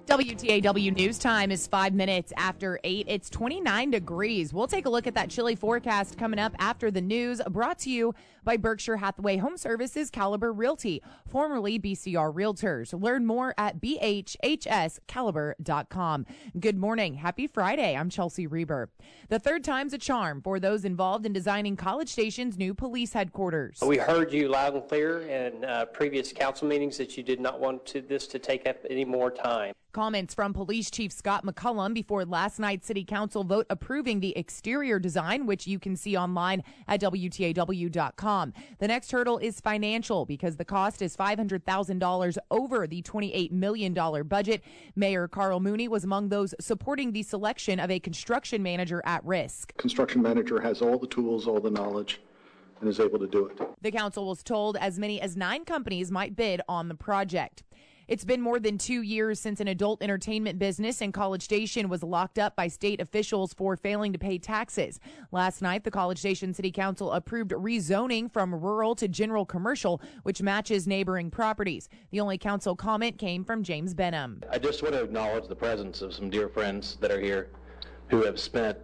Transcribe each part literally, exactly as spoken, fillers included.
W T A W News Time is five minutes after eight. It's twenty-nine degrees. We'll take a look at that chilly forecast coming up after the news, brought to you by Berkshire Hathaway Home Services Caliber Realty, formerly B C R Realtors. Learn more at b h h s caliber dot com. Good morning. Happy Friday. I'm Chelsea Reber. The third time's a charm for those involved in designing College Station's new police headquarters. We heard you loud and clear in uh, previous council meetings that you did not want to, this to take up any more time. Comments from Police Chief Scott McCullum before last night's City Council vote approving the exterior design, which you can see online at W T A W dot com. The next hurdle is financial because the cost is five hundred thousand dollars over the twenty-eight million dollars budget. Mayor Carl Mooney was among those supporting the selection of a construction manager at risk. Construction manager has all the tools, all the knowledge, and is able to do it. The council was told as many as nine companies might bid on the project. It's been more than two years since an adult entertainment business in College Station was locked up by state officials for failing to pay taxes. Last night, the College Station City Council approved rezoning from rural to general commercial, which matches neighboring properties. The only council comment came from James Benham. I just want to acknowledge the presence of some dear friends that are here who have spent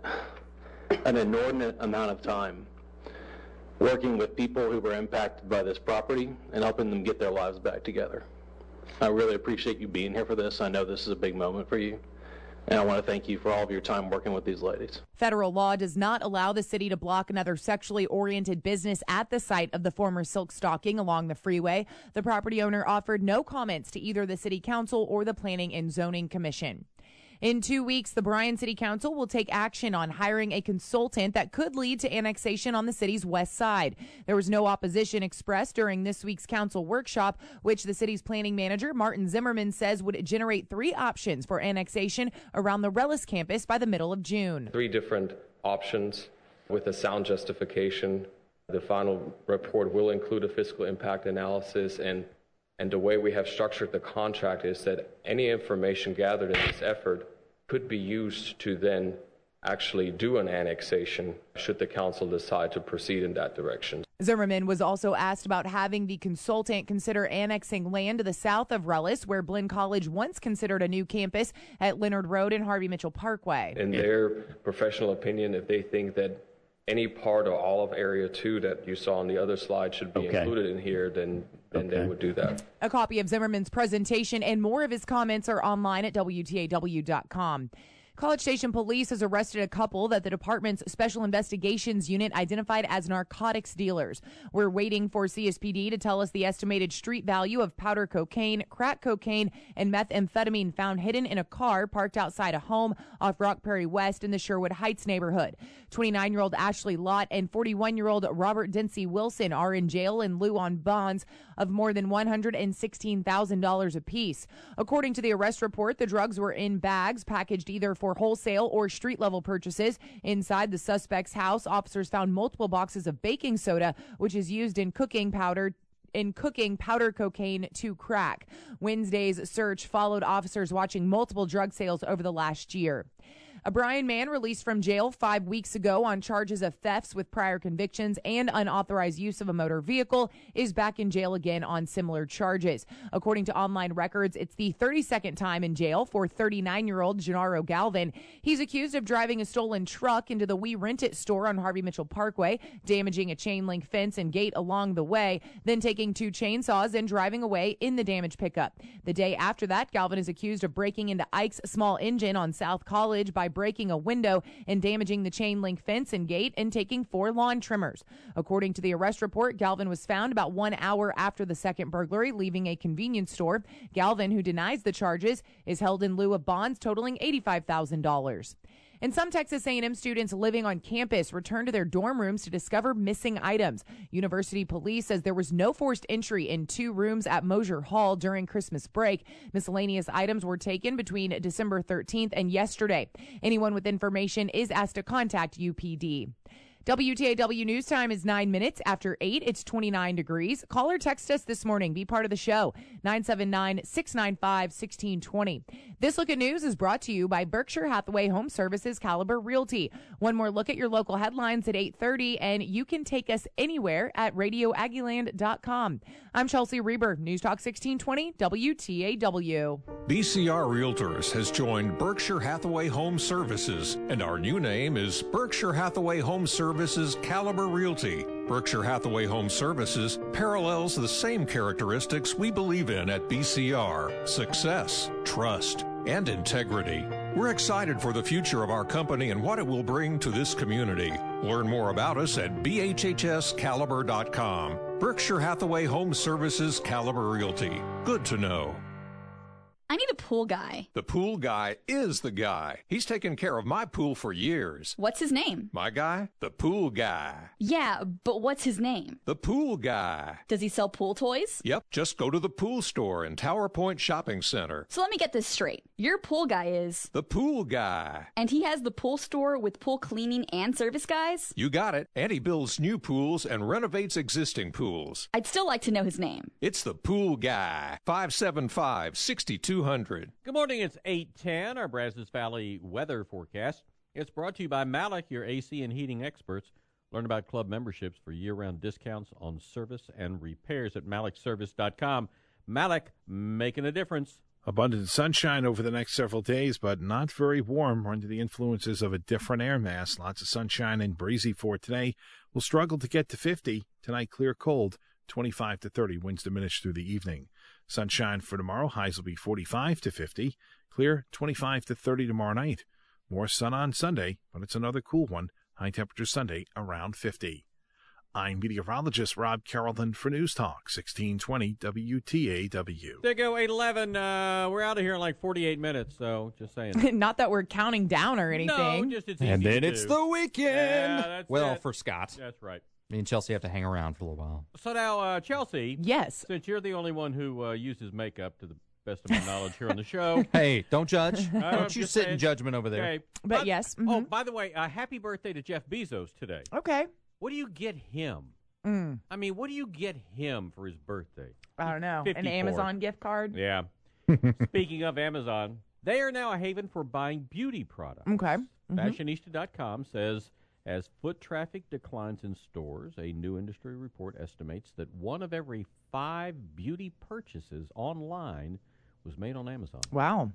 an inordinate amount of time working with people who were impacted by this property and helping them get their lives back together. I really appreciate you being here for this. I know this is a big moment for you, and I want to thank you for all of your time working with these ladies. Federal law does not allow the city to block another sexually oriented business at the site of the former silk stocking along the freeway. The property owner offered no comments to either the City Council or the Planning and Zoning Commission. In two weeks, the Bryan City Council will take action on hiring a consultant that could lead to annexation on the city's west side. There was no opposition expressed during this week's council workshop, which the city's planning manager, Martin Zimmerman, says would generate three options for annexation around the Rellis campus by the middle of June. Three different options with a sound justification. The final report will include a fiscal impact analysis, and And the way we have structured the contract is that any information gathered in this effort could be used to then actually do an annexation should the council decide to proceed in that direction. Zimmerman was also asked about having the consultant consider annexing land to the south of Rellis, where Blinn College once considered a new campus at Leonard Road and Harvey Mitchell Parkway. In their professional opinion, if they think that any part or all of Area two that you saw on the other slide should be okay. included in here, then, then okay. they would do that. A copy of Zimmerman's presentation and more of his comments are online at W T A W dot com. College Station Police has arrested a couple that the department's Special Investigations Unit identified as narcotics dealers. We're waiting for C S P D to tell us the estimated street value of powder cocaine, crack cocaine, and methamphetamine found hidden in a car parked outside a home off Rock Prairie West in the Sherwood Heights neighborhood. twenty-nine-year-old Ashley Lott and forty-one-year-old Robert Dempsey Wilson are in jail in lieu on bonds of more than one hundred sixteen thousand dollars apiece. According to the arrest report, the drugs were in bags packaged either for wholesale or street-level purchases. Inside the suspect's house, officers found multiple boxes of baking soda, which is used in cooking powder in cooking powder cocaine to crack. Wednesday's search followed officers watching multiple drug sales over the last year. A Bryan man released from jail five weeks ago on charges of thefts with prior convictions and unauthorized use of a motor vehicle is back in jail again on similar charges. According to online records, it's the thirty-second time in jail for thirty-nine-year-old Gennaro Galvin. He's accused of driving a stolen truck into the We Rent It store on Harvey Mitchell Parkway, damaging a chain link fence and gate along the way, then taking two chainsaws and driving away in the damaged pickup. The day after that, Galvin is accused of breaking into Ike's Small Engine on South College by breaking a window and damaging the chain link fence and gate and taking four lawn trimmers. According to the arrest report, Galvin was found about one hour after the second burglary, leaving a convenience store. Galvin, who denies the charges, is held in lieu of bonds totaling eighty-five thousand dollars. And some Texas A and M students living on campus returned to their dorm rooms to discover missing items. University police says there was no forced entry in two rooms at Mosier Hall during Christmas break. Miscellaneous items were taken between December thirteenth and yesterday. Anyone with information is asked to contact U P D. W T A W News Time is nine minutes after eight. It's twenty-nine degrees. Call or text us this morning. Be part of the show. nine seven nine, six nine five, one six two zero. This Look at News is brought to you by Berkshire Hathaway Home Services Caliber Realty. One more look at your local headlines at eight thirty, and you can take us anywhere at radio aggieland dot com. I'm Chelsea Reber, News Talk sixteen twenty W T A W. B C R Realtors has joined Berkshire Hathaway Home Services, and our new name is Berkshire Hathaway Home Services Caliber Realty. Berkshire Hathaway Home Services parallels the same characteristics we believe in at B C R: success, trust, and integrity. We're excited for the future of our company and what it will bring to this community. Learn more about us at B H H S caliber dot com. Berkshire Hathaway Home Services Caliber Realty. Good to know. I need a pool guy. The pool guy is the guy. He's taken care of my pool for years. What's his name? My guy? The pool guy. Yeah, but what's his name? The pool guy. Does he sell pool toys? Yep, just go to the pool store in Tower Point Shopping Center. So let me get this straight. Your pool guy is... The pool guy. And he has the pool store with pool cleaning and service guys? You got it. And he builds new pools and renovates existing pools. I'd still like to know his name. It's the pool guy. five seven five, six two zero zero. Good morning. It's eight ten, our Brazos Valley weather forecast. It's brought to you by Malik, your A C and heating experts. Learn about club memberships for year-round discounts on service and repairs at malik service dot com. Malik, making a difference. Abundant sunshine over the next several days, but not very warm. We're under the influences of a different air mass. Lots of sunshine and breezy for today. We'll struggle to get to fifty. Tonight, clear cold. twenty-five to thirty. Winds diminish through the evening. Sunshine for tomorrow. Highs will be forty-five to fifty. Clear twenty-five to thirty tomorrow night. More sun on Sunday, but it's another cool one. High temperature Sunday around fifty. I'm meteorologist Rob Carrollton for News Talk sixteen twenty W T A W. There you go, eight eleven. Uh, we're out of here in like forty-eight minutes, so just saying. Not that we're counting down or anything. No, just it's And easy then to it's do. the weekend. Yeah, that's well, it. for Scott. That's right. Me and Chelsea have to hang around for a little while. So now, uh, Chelsea. Yes. Since you're the only one who uh, uses makeup, to the best of my knowledge here on the show. Hey, don't judge. I'm Don't you just sit saying. in judgment over there. Okay. But By- yes, Oh, mhm. by the way, uh, happy birthday to Jeff Bezos today. Okay. What do you get him? Mm, I mean, what do you get him for his birthday? I don't know. An fifty-four. Amazon gift card? Yeah. Speaking of Amazon, they are now a haven for buying beauty products. Okay. Mhm. Fashionista dot com says as foot traffic declines in stores, a new industry report estimates that one of every five beauty purchases online was made on Amazon. Wow.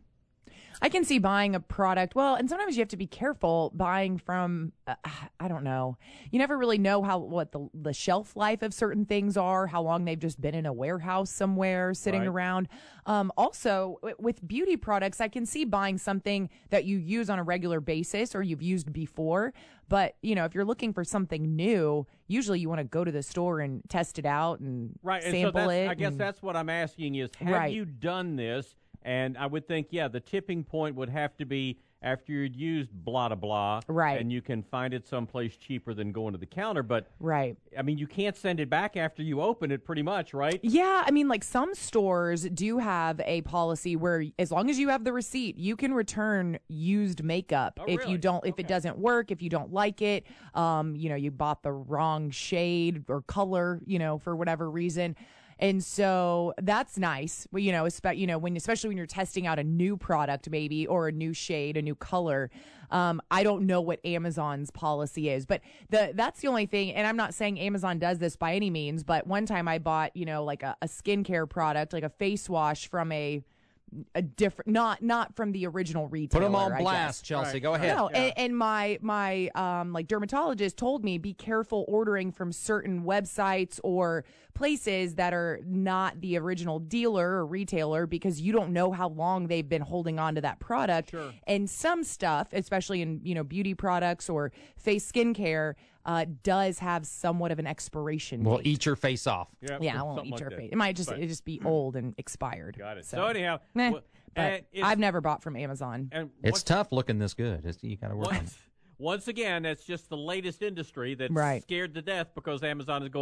I can see buying a product. Well, and sometimes you have to be careful buying from, uh, I don't know. You never really know how what the, the shelf life of certain things are, how long they've just been in a warehouse somewhere sitting Right. around. Um, also, w- with beauty products, I can see buying something that you use on a regular basis or you've used before. But, you know, if you're looking for something new, usually you want to go to the store and test it out and Right, and sample so that's, it. I guess and- that's what I'm asking is, have Right. you done this? And I would think, yeah, the tipping point would have to be after you'd used blah, blah, blah. Right. And you can find it someplace cheaper than going to the counter. But, Right. I mean, you can't send it back after you open it pretty much, right? Yeah, I mean, like some stores do have a policy where as long as you have the receipt, you can return used makeup Oh, if really? you don't, if Okay. it doesn't work, if you don't like it, um, you know, you bought the wrong shade or color, you know, for whatever reason. And so that's nice, Well, you know, espe- you know, when especially when you're testing out a new product, maybe or a new shade, a new color. Um, I don't know what Amazon's policy is, but the that's the only thing. And I'm not saying Amazon does this by any means, but one time I bought, you know, like a, a skincare product, like a face wash from a a different, not not from the original retailer. Put them on I blast, guess. Chelsea. Right, Go right. ahead. No, Yeah. and, and my my um like dermatologist told me be careful ordering from certain websites or places that are not the original dealer or retailer because you don't know how long they've been holding on to that product. Sure. And some stuff, especially in you know beauty products or face skincare, uh, does have somewhat of an expiration Well, date. eat your face off. Yeah, yeah, I won't something eat like your that. face. It might just But- it just be old and expired. Got it. So, So, anyhow, meh. well, but and it's- I've never bought from Amazon. and It's once- tough looking this good. It's, you got to work on it. Once, once again, that's just the latest industry that's Right. scared to death because Amazon is going,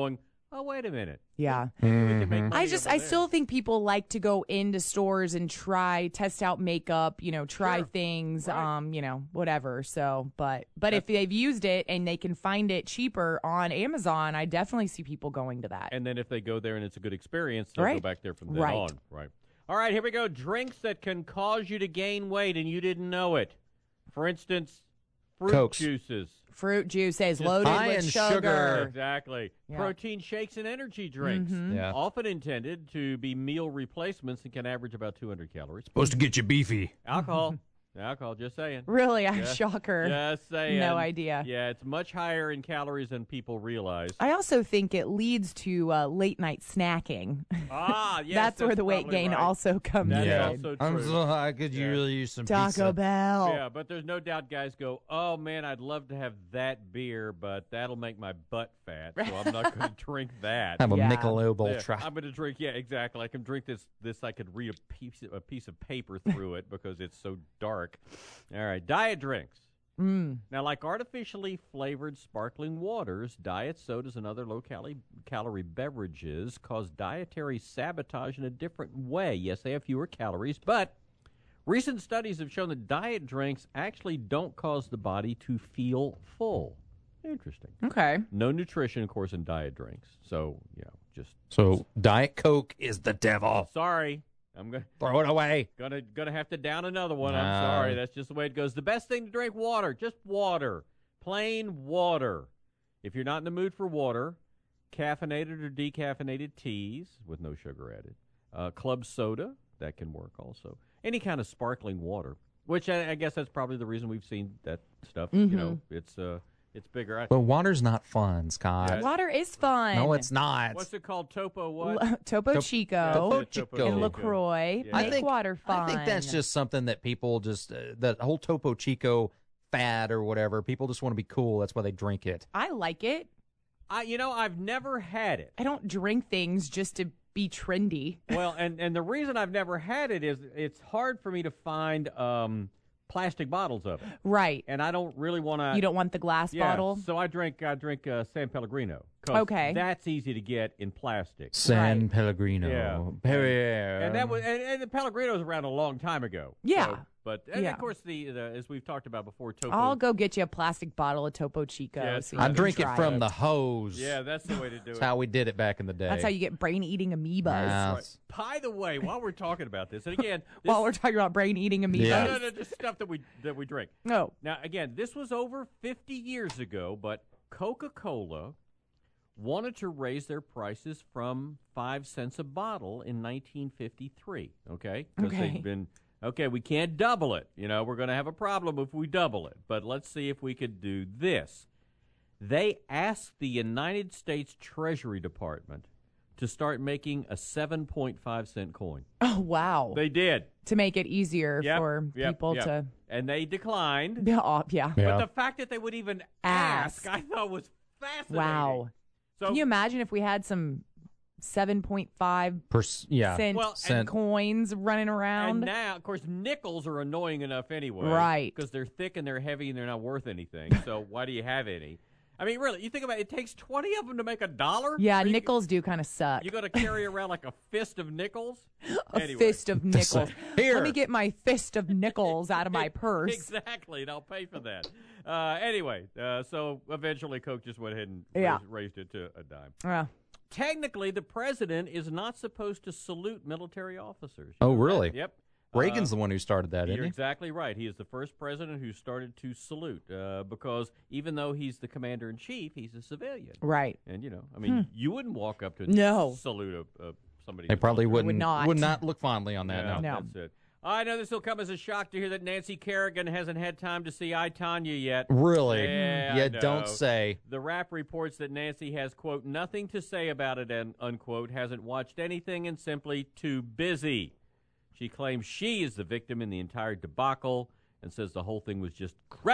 oh, wait a minute. Yeah. We can make money I just, over I there. still think people like to go into stores and try, test out makeup, you know, try Sure. things, Right. um, you know, whatever. So, but, but if they've used it and they can find it cheaper on Amazon, I definitely see people going to that. And then if they go there and it's a good experience, they'll go Right. back there from then Right. on. Right. All right, here we go. Drinks that can cause you to gain weight and you didn't know it. For instance, fruit Cokes. juices. Fruit juices Just loaded high with in sugar. sugar. Exactly. Yeah. Protein shakes and energy drinks. Mhm. Yeah. Often intended to be meal replacements and can average about two hundred calories. Supposed to get you beefy. Alcohol. Alcohol, just saying. Really? I Just- shocker. Just saying. No idea. Yeah, it's much higher in calories than people realize. I also think it leads to uh, late night snacking. Ah, yes. that's, where the weight probably gain right. also comes That is Yeah. in. also I'm true. so high. Could you Yeah. really use some Taco pizza? Bell. Yeah, but there's no doubt guys go, oh, man, I'd love to have that beer, but that'll make my butt fat, so I'm not going to drink that. Have a Yeah. Michelob Yeah, Ultra. I'm going to drink, yeah, exactly. I can drink this, this I could read a piece, a piece of paper through it because it's so dark. All right, diet drinks. Mm. Now, like artificially flavored sparkling waters, diet sodas and other low-calorie calorie beverages cause dietary sabotage in a different way. Yes, they have fewer calories, but recent studies have shown that diet drinks actually don't cause the body to feel full. Interesting. Okay. No nutrition, of course, in diet drinks. So, you know, just So Diet Coke is the devil. sorry. I'm going to Throw it away. Gonna gonna have to down another one. I'm No. sorry. That's just the way it goes. The best thing to drink water, just water, plain water. If you're not in the mood for water, caffeinated or decaffeinated teas with no sugar added, uh, club soda that can work also. Any kind of sparkling water, which I, I guess that's probably the reason we've seen that stuff. You know, it's uh, it's bigger. I, But water's not fun, Scott. Yeah. Water is fun. No, it's not. what's it called? Topo what? L- Topo Top- Chico Topo That's it, Topo Chico. and Chico. LaCroix Yeah. make I think water fun. I think that's just something that people just uh, that whole Topo Chico fad or whatever. People just want to be cool. That's why they drink it. I like it. I, you know, I've never had it. I don't drink things just to be trendy. Well, and, and the reason I've never had it is it's hard for me to find um, plastic bottles of it, Right. and I don't really want to. You don't want the glass yeah, bottle? So I drink I drink uh, San Pellegrino. 'Cause Okay. that's easy to get in plastic. San Right. Pellegrino. Yeah. Perrier. And that was and, and the Pellegrino was around a long time ago. Yeah. So, but and Yeah. of course the, the as we've talked about before, Topo. I'll go get you a plastic bottle of Topo Chico. Yeah, so right. you I can drink it try from the hose. Yeah, that's the way to do That's it. how we did it back in the day. That's how you get brain-eating amoebas. Wow. Right. By the way, while we're talking about this, and again, this, While we're talking about brain-eating amoebas. Yeah. no, no, no, just stuff that we that we drink. No. Now, again, this was over fifty years ago, but Coca-Cola wanted to raise their prices from five cents a bottle in nineteen fifty-three, okay? Because Okay. they'd been, okay, we can't double it. You know, we're going to have a problem if we double it, but let's see if we could do this. They asked the United States Treasury Department to start making a seven point five cent coin. Oh, wow. They did. to make it easier Yep, for yep, people yep. to. And they declined. Yeah, oh, yeah. But the fact that they would even ask, Ask. I thought was fascinating. Wow. So, Can you imagine if we had some seven point five Pers- yeah. cent Well, Cent. coins running around? and now, of course, nickels are annoying enough anyway. Right. Because they're thick and they're heavy and they're not worth anything. So why do you have any? I mean, really, you think about it, it takes twenty of them to make a dollar? Yeah, Are you- nickels do kind of suck. You got to carry around like a fist of nickels? A Anyway. fist of nickels. Here. Let me get my fist of nickels out of my purse. Exactly, and I'll pay for that. Uh, anyway, uh, so eventually Coke just went ahead and Yeah. raised, raised it to a dime. Yeah. Technically, the president is not supposed to salute military officers. You Oh, know that? really? Yep. Reagan's Uh, the one who started that, You're isn't he? exactly right. He is the first president who started to salute uh, because even though he's the commander in chief, he's a civilian. Right. And you know, I mean, you wouldn't walk up to No. salute a, a somebody. They who's probably military. wouldn't not. would not look fondly on that. Yeah, no. No. that's it. I know this will come as a shock to hear that Nancy Kerrigan hasn't had time to see I, Tonya yet. Really? Yeah, I You don't know. say. The Wrap reports that Nancy has, quote, nothing to say about it, and unquote, hasn't watched anything and simply too busy. She claims she is the victim in the entire debacle and says the whole thing was just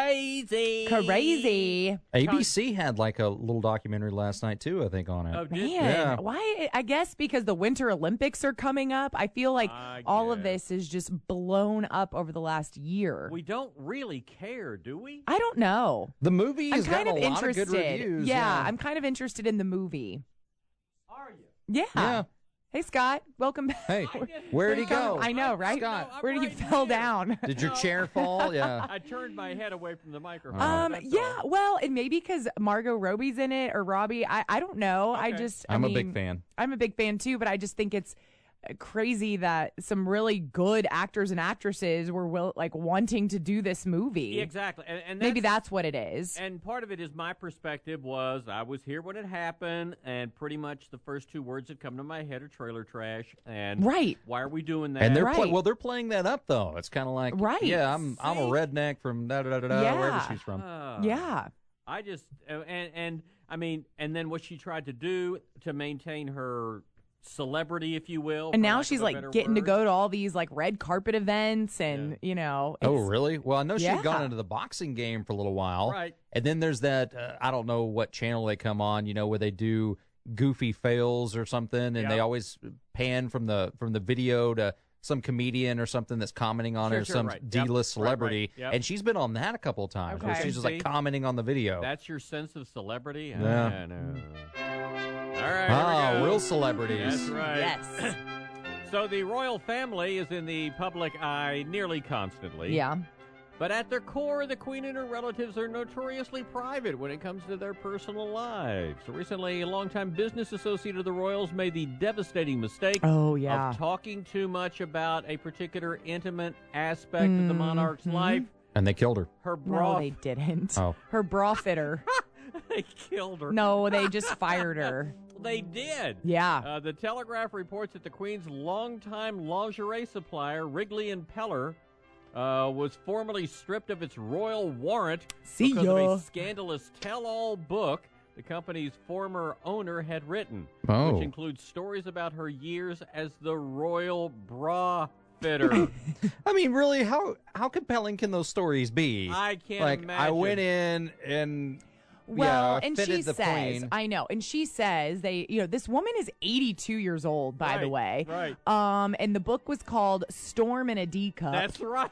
crazy. Crazy. A B C had like a little documentary last night too, I think, on it. Oh, did- Man, Yeah. why? I guess because the Winter Olympics are coming up. I feel like I all of guess. this is just blown up over the last year. We don't really care, do we? I don't know. The movie I'm has kind gotten of a lot interested. of good reviews. yeah, I'm kind of interested in the movie. Yeah. Yeah. Hey, Scott. Welcome back. Hey, where'd he go? I know, right? Scott. I'm Where did you right fell here. down? Did your chair fall? Yeah. I turned my head away from the microphone. Um, that's yeah, all. well, and maybe because Margot Robbie's in it or Robbie. I, I don't know. I Okay. just, I I'm a mean, big fan. I'm a big fan too, but I just think it's crazy that some really good actors and actresses were will, like wanting to do this movie. Exactly. And, and Maybe that's that's what it is. And part of it is my perspective was I was here when it happened, and pretty much the first two words that come to my head are trailer trash. And Right. why are we doing that? And they're Right. pla- well, they're playing that up though. It's kind of like, Right. yeah, I'm I'm a See? redneck from da da da da da Yeah. wherever she's from. Ah. Yeah. I just uh, and and I mean, and then what she tried to do to maintain her celebrity, if you will. And for now lack she's of a like better getting to word. go to all these like red carpet events and, Yeah. you know. Oh, it's- really? Well, I know she'd Yeah. gone into the boxing game for a little while. Right. And then there's that, uh, I don't know what channel they come on, you know, where they do goofy fails or something, and Yeah. they always pan from the from the video to some comedian or something that's commenting on Sure, it, or sure, some right. Yep. D-list Right, right. celebrity. Yep. And she's been on that a couple of times, where Okay. she's just like See? commenting on the video. That's your sense of celebrity? Yeah. I know. All right. Ah, here we go. real celebrities. That's right. Yes. So the royal family is in the public eye nearly constantly. Yeah. But at their core, the Queen and her relatives are notoriously private when it comes to their personal lives. So recently, a longtime business associate of the royals made the devastating mistake Oh, yeah. of talking too much about a particular intimate aspect of the monarch's Mhm. life. And they killed her. Her No, bra. they didn't. Oh. Her bra fitter. They killed her. No, they just fired her. They did. Yeah. Uh, the Telegraph reports that the Queen's longtime lingerie supplier, Wrigley and Peller, uh, was formally stripped of its royal warrant See because ya. of a scandalous tell-all book the company's former owner had written, Oh. which includes stories about her years as the royal bra fitter. I mean, really, how how compelling can those stories be? I can't like, imagine. I went in and Well, yeah, and fitted she the says, queen. I know, and she says they, you know, this woman is eighty-two years old, by the Right, way. right. Um, and the book was called Storm in a D Cup. That's right.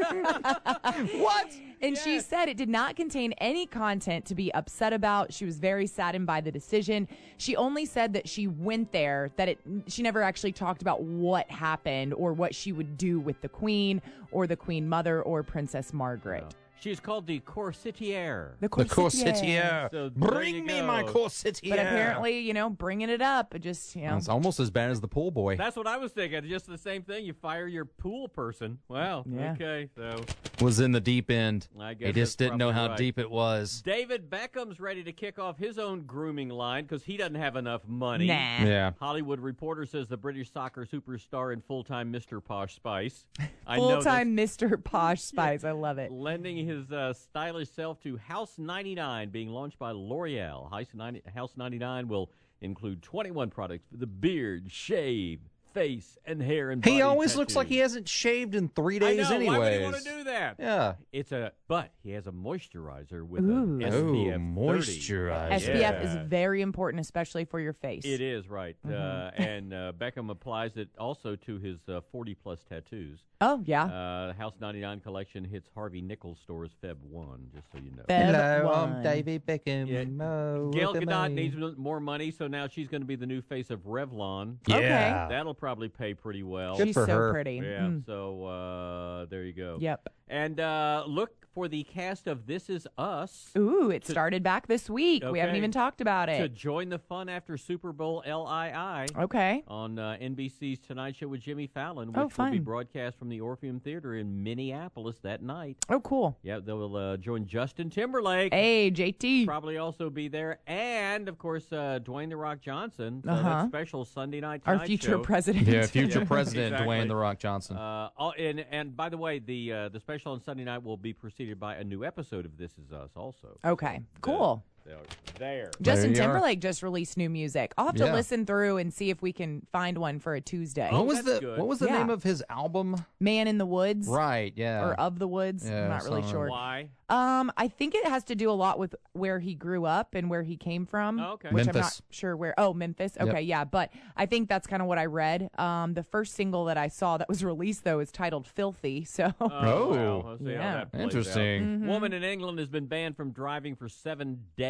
What? And she said it did not contain any content to be upset about. She was very saddened by the decision. She only said that she went there, that it she never actually talked about what happened or what she would do with the queen or the queen mother or Princess Margaret. She's called the Corsitiere. The The Corsitiere. So there Bring you me my go. Corsitiere. But apparently, you know, bringing it up, it just, you know. It's almost as bad as the pool boy. That's what I was thinking. Just the same thing. You fire your pool person. Wow. Yeah. Okay. So Was in the deep end. I guess He just that's didn't know how probably right. deep it was. David Beckham's ready to kick off his own grooming line because he doesn't have enough money. Nah. Yeah. Hollywood Reporter says the British soccer superstar and full-time Mister Posh Spice. I know Full time Mister Posh Spice. I love it. this, lending his uh, stylish self to House ninety-nine, being launched by L'Oreal. House ninety, House ninety-nine will include twenty-one products for the beard, shave, face, and hair and body He always looks like he tattoos. hasn't shaved in three I days know. anyways. Why would he want to do that? Yeah. It's a but he has a moisturizer with Ooh. an S P F Oh, thirty. moisturizer. S P F Yeah. is very important, especially for your face. It is right, Mm-hmm. uh, and uh, Beckham applies it also to his uh, forty plus tattoos. Oh, yeah. Uh, the House ninety-nine collection hits Harvey Nichols stores February first, just so you know. Feb Hello, one. I'm David Beckham. Yeah. Oh, Gail look at Gadot me. needs m- more money, so now she's going to be the new face of Revlon. Yeah. That'll probably pay pretty well. Good She's for so her. pretty. Yeah, Mm. so uh, there you go. Yep. And uh, look for the cast of This Is Us. Ooh, it started back this week. We haven't Okay. even talked about To it. join the fun after Super Bowl L I I Okay. on uh, N B C's Tonight Show with Jimmy Fallon, which Oh, will be fun. broadcast from the Orpheum Theater in Minneapolis that night. Oh, cool. Yeah, they'll uh, join Justin Timberlake. Hey, J T. Probably also be there, and of course uh, Dwayne the Rock Johnson. So Uh-huh. that special Sunday night Our Tonight future Show. president. Yeah, future Yeah, president exactly. Dwayne the Rock Johnson. Uh, oh, and and by the way, the uh, the special on Sunday night will be preceded by a new episode of This Is Us, also. Okay, cool. So, there. Justin you are. Timberlake just released new music. I'll have to Yeah. listen through and see if we can find one for a Tuesday. Oh, what was that's the good. What was the Yeah. name of his album? Man in the Woods. Right. Yeah. Or Of the Woods. Yeah, I'm not really something. sure. Why? Um, I think it has to do a lot with where he grew up and where he came from. Oh, okay. Which I'm not Memphis. sure where. Oh, Memphis. Yep. Okay, yeah. But I think that's kind of what I read. Um, the first single that I saw that was released though is titled "Filthy." So. Oh, Oh. well, let's see how Yeah. that plays out. Interesting. Mhm. Woman in England has been banned from driving for seven days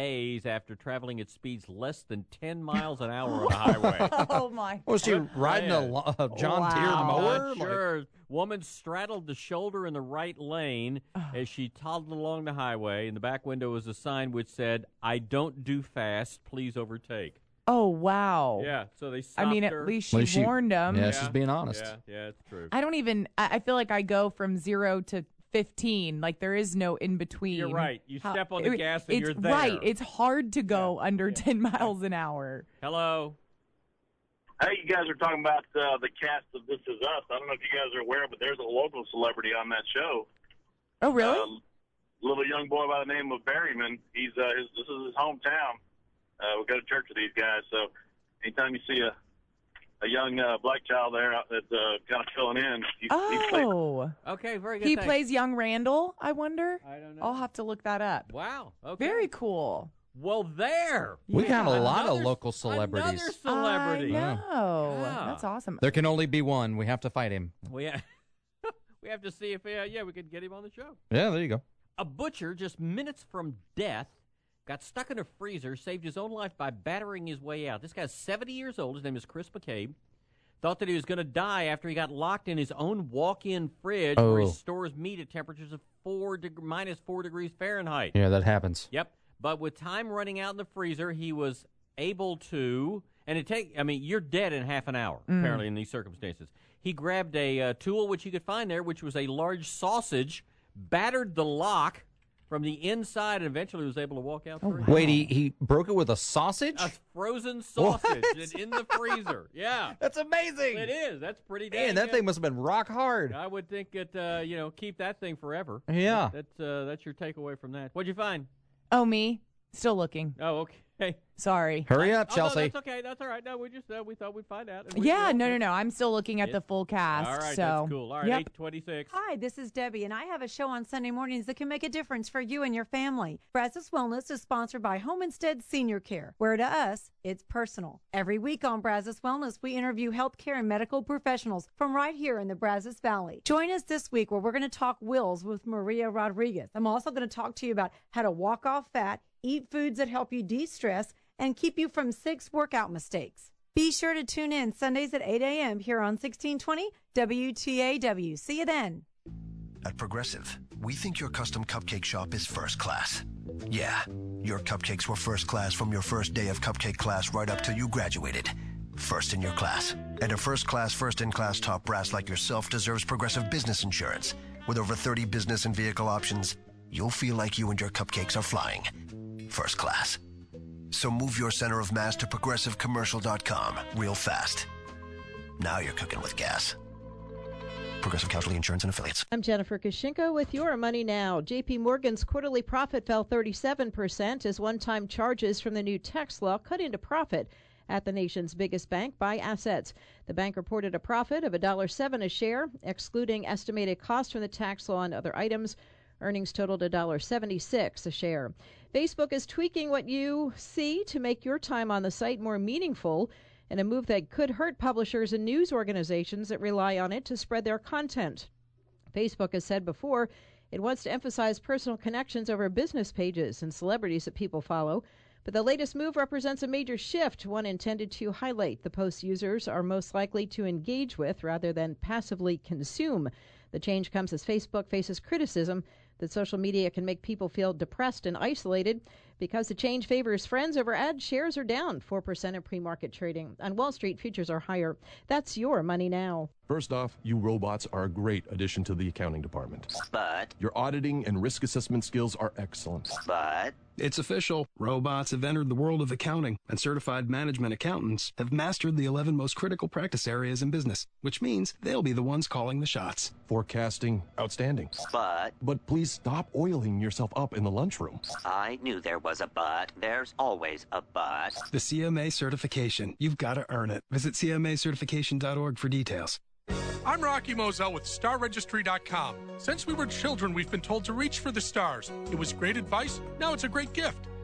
days after traveling at speeds less than ten miles an hour on the highway. Oh, my God. Was she riding a, lo- a John Deere Wow. mower? Not sure. Woman straddled the shoulder in the right lane as she toddled along the highway. In the back window was a sign which said, "I don't do fast. Please overtake." Oh, wow. Yeah, so they stopped I mean, her. at least she At least she- warned him. Yeah, she's being honest. Yeah, yeah, it's true. I don't even, I I feel like I go from zero to fifteen. Like, there is no in between. You're right. You How- step on the it- gas and it's you're there. right. It's hard to go under ten miles an hour. Hello. Hey, you guys are talking about uh, the cast of This Is Us. I don't know if you guys are aware, but there's a local celebrity on that show. Oh, really? A little young boy by the name of Berryman. He's uh, his, this is his hometown. Uh, we go to church with these guys, so anytime you see a a young uh, black child there that's uh, kind of filling in, he, he plays. Oh. Okay, very good. He thanks. plays young Randall, I wonder? I don't know. I'll have to look that up. Wow. Okay. Very cool. Well, there. We got a Yeah. lot of Another- local celebrities. Another celebrity. I know. Yeah. That's awesome. There can only be one. We have to fight him. We have, we have to see if, uh, yeah, we could get him on the show. Yeah, there you go. A butcher just minutes from death got stuck in a freezer, saved his own life by battering his way out. This guy's seventy years old. His name is Chris McCabe. Thought that he was going to die after he got locked in his own walk-in fridge where he Oh. stores meat at temperatures of four deg- minus four degrees Fahrenheit. Yeah, that happens. Yep. But with time running out in the freezer, he was able to, and it take. I mean, you're dead in half an hour, apparently, in these circumstances. He grabbed a uh, tool which he could find there, which was a large sausage, battered the lock from the inside, and eventually was able to walk out free. Wait, he, he broke it with a sausage? A frozen sausage What? in- in the freezer. Yeah. That's amazing. It is. That's pretty dang Man, that good. thing must have been rock hard. I would think it, uh, you know, keep that thing forever. Yeah. That, that's, uh, that's your takeaway from that. What'd you find? Oh, me? Still looking. Oh, okay. Sorry. Hurry up, Oh, no, Chelsea. that's okay. That's all right. No, we just uh, we thought we'd find out. and we Yeah, will. no, no, no. I'm still looking at Yeah. the full cast. All right, so. that's cool. All right, Yep. eight twenty-six. Hi, this is Debbie, and I have a show on Sunday mornings that can make a difference for you and your family. Brazos Wellness is sponsored by Home Instead Senior Care, where to us, it's personal. Every week on Brazos Wellness, we interview healthcare and medical professionals from right here in the Brazos Valley. Join us this week where we're going to talk wills with Maria Rodriguez. I'm also going to talk to you about how to walk off fat, eat foods that help you de-stress, and keep you from six workout mistakes. Be sure to tune in Sundays at eight a.m. here on sixteen twenty W T A W. See you then. At Progressive, we think your custom cupcake shop is first class. Yeah, your cupcakes were first class from your first day of cupcake class right up till you graduated. First in your class. And a first class, first in class top brass like yourself deserves Progressive business insurance. With over thirty business and vehicle options, you'll feel like you and your cupcakes are flying. First class. So move your center of mass to progressive commercial dot com real fast. Now you're cooking with gas. Progressive Casualty Insurance and Affiliates. I'm Jennifer Kashinko with Your Money Now. J P Morgan's quarterly profit fell thirty-seven percent as one-time charges from the new tax law cut into profit at the nation's biggest bank by assets. The bank reported a profit of one dollar and seven cents a share, excluding estimated costs from the tax law and other items. Earnings totaled one dollar and seventy-six cents a share. Facebook is tweaking what you see to make your time on the site more meaningful, in a move that could hurt publishers and news organizations that rely on it to spread their content. Facebook has said before it wants to emphasize personal connections over business pages and celebrities that people follow. But the latest move represents a major shift, one intended to highlight the posts users are most likely to engage with rather than passively consume. The change comes as Facebook faces criticism that social media can make people feel depressed and isolated. Because the change favors friends over ads, shares are down four percent in pre-market trading. On Wall Street, futures are higher. That's Your Money Now. First off, you robots are a great addition to the accounting department. But? Your auditing and risk assessment skills are excellent. But? It's official. Robots have entered the world of accounting, and certified management accountants have mastered the eleven most critical practice areas in business, which means they'll be the ones calling the shots. Forecasting, outstanding. But? But please stop oiling yourself up in the lunchroom. I knew there was a but. There's always a but. The C M A certification. You've got to earn it. Visit C M A certification dot org for details. I'm Rocky Moselle with Star Registry dot com. Since we were children, we've been told to reach for the stars. It was great advice. Now it's a great gift.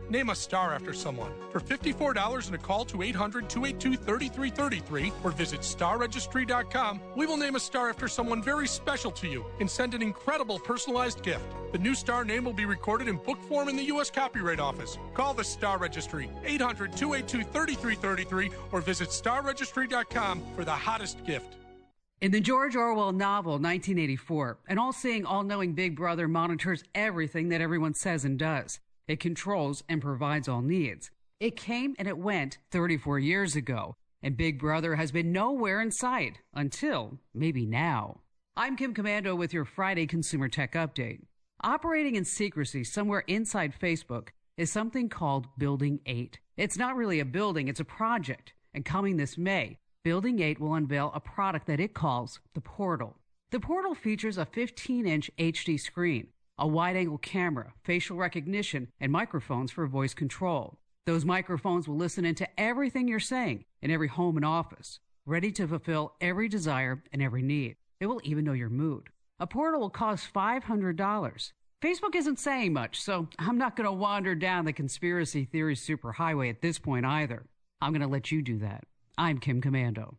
Name a star after someone. For fifty-four dollars and a call to eight hundred, two eight two, three three three three or visit star registry dot com, we will name a star after someone very special to you and send an incredible personalized gift. The new star name will be recorded in book form in the U S Copyright Office. Call the Star Registry, eight hundred, two eight two, three three three three or visit star registry dot com for the hottest gift. In the George Orwell novel, nineteen eighty-four, an all-seeing, all-knowing Big Brother monitors everything that everyone says and does. It controls and provides all needs. It came and it went thirty-four years ago, and Big Brother has been nowhere in sight until maybe now. I'm Kim Commando with your Friday Consumer Tech Update. Operating in secrecy somewhere inside Facebook is something called Building eight. It's not really a building, it's a project. And coming this May, Building eight will unveil a product that it calls the Portal. The Portal features a fifteen-inch H D screen, a wide-angle camera, facial recognition, and microphones for voice control. Those microphones will listen into everything you're saying in every home and office, ready to fulfill every desire and every need. It will even know your mood. A Portal will cost five hundred dollars. Facebook isn't saying much, so I'm not going to wander down the conspiracy theory superhighway at this point either. I'm going to let you do that. I'm Kim Commando.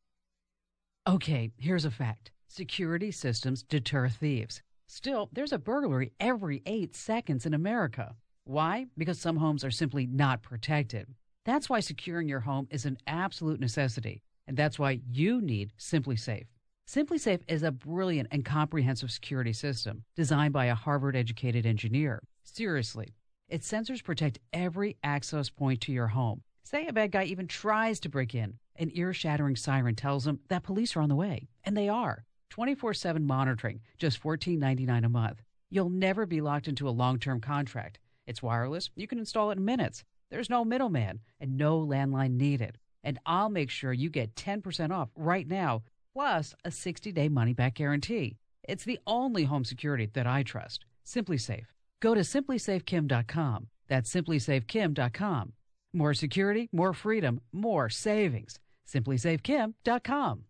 Okay, here's a fact. Security systems deter thieves. Still, there's a burglary every eight seconds in America. Why? Because some homes are simply not protected. That's why securing your home is an absolute necessity, and that's why you need SimpliSafe. SimpliSafe is a brilliant and comprehensive security system designed by a Harvard-educated engineer. Seriously, its sensors protect every access point to your home. Say a bad guy even tries to break in. An ear-shattering siren tells them that police are on the way, and they are. twenty-four seven monitoring, just fourteen ninety-nine a month. You'll never be locked into a long-term contract. It's wireless. You can install it in minutes. There's no middleman and no landline needed. And I'll make sure you get ten percent off right now, plus a sixty-day money-back guarantee. It's the only home security that I trust. SimpliSafe. Go to simply safe kim dot com. That's simply safe kim dot com. More security, more freedom, more savings. simply safe kim dot com.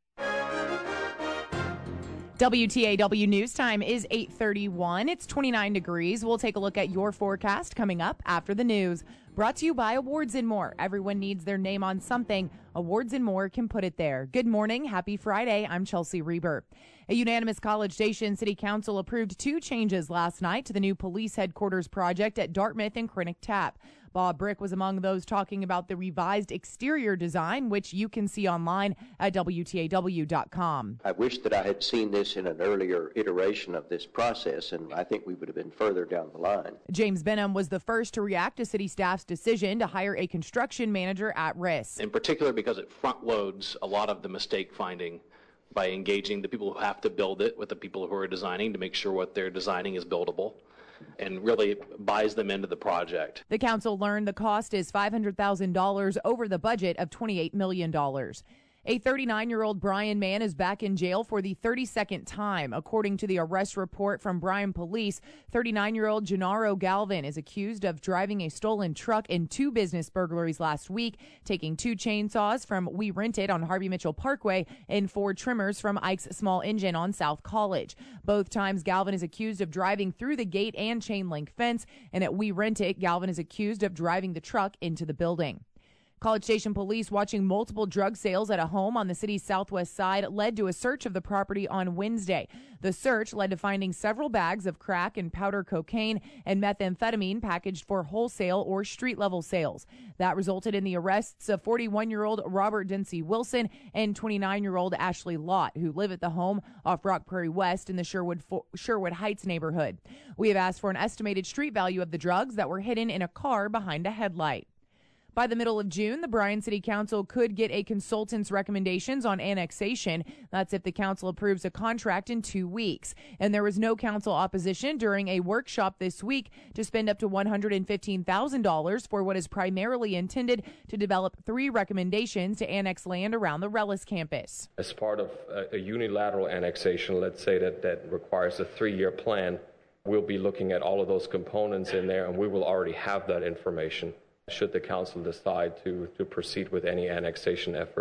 W T A W News Time is eight thirty-one. It's twenty-nine degrees. We'll take a look at your forecast coming up after the news. Brought to you by Awards and More. Everyone needs their name on something. Awards and More can put it there. Good morning. Happy Friday. I'm Chelsea Reber. A unanimous College Station City Council approved two changes last night to the new police headquarters project at Dartmouth and Krinick Tap. Bob Brick was among those talking about the revised exterior design, which you can see online at W T A W dot com. I wish that I had seen this in an earlier iteration of this process, and I think we would have been further down the line. James Benham was the first to react to city staff's decision to hire a construction manager at risk. In particular because it front loads a lot of the mistake finding by engaging the people who have to build it with the people who are designing to make sure what they're designing is buildable, and really buys them into the project. The council learned the cost is five hundred thousand dollars over the budget of twenty-eight million dollars. A thirty-nine-year-old Bryan man is back in jail for the thirty-second time. According to the arrest report from Bryan police, thirty-nine-year-old Gennaro Galvin is accused of driving a stolen truck in two business burglaries last week, taking two chainsaws from We Rent It on Harvey Mitchell Parkway and four trimmers from Ike's Small Engine on South College. Both times, Galvin is accused of driving through the gate and chain link fence, and at We Rent It, Galvin is accused of driving the truck into the building. College Station police watching multiple drug sales at a home on the city's southwest side led to a search of the property on Wednesday. The search led to finding several bags of crack and powder cocaine and methamphetamine packaged for wholesale or street-level sales. That resulted in the arrests of forty-one-year-old Robert Dempsey Wilson and twenty-nine-year-old Ashley Lott, who live at the home off Rock Prairie West in the Sherwood, Sherwood Heights neighborhood. We have asked for an estimated street value of the drugs that were hidden in a car behind a headlight. By the middle of June, the Bryan City Council could get a consultant's recommendations on annexation. That's if the council approves a contract in two weeks. And there was no council opposition during a workshop this week to spend up to one hundred fifteen thousand dollars for what is primarily intended to develop three recommendations to annex land around the Rellis campus. As part of a, a unilateral annexation, let's say that that requires a three-year plan, we'll be looking at all of those components in there, and we will already have that information should the council decide to, to proceed with any annexation effort.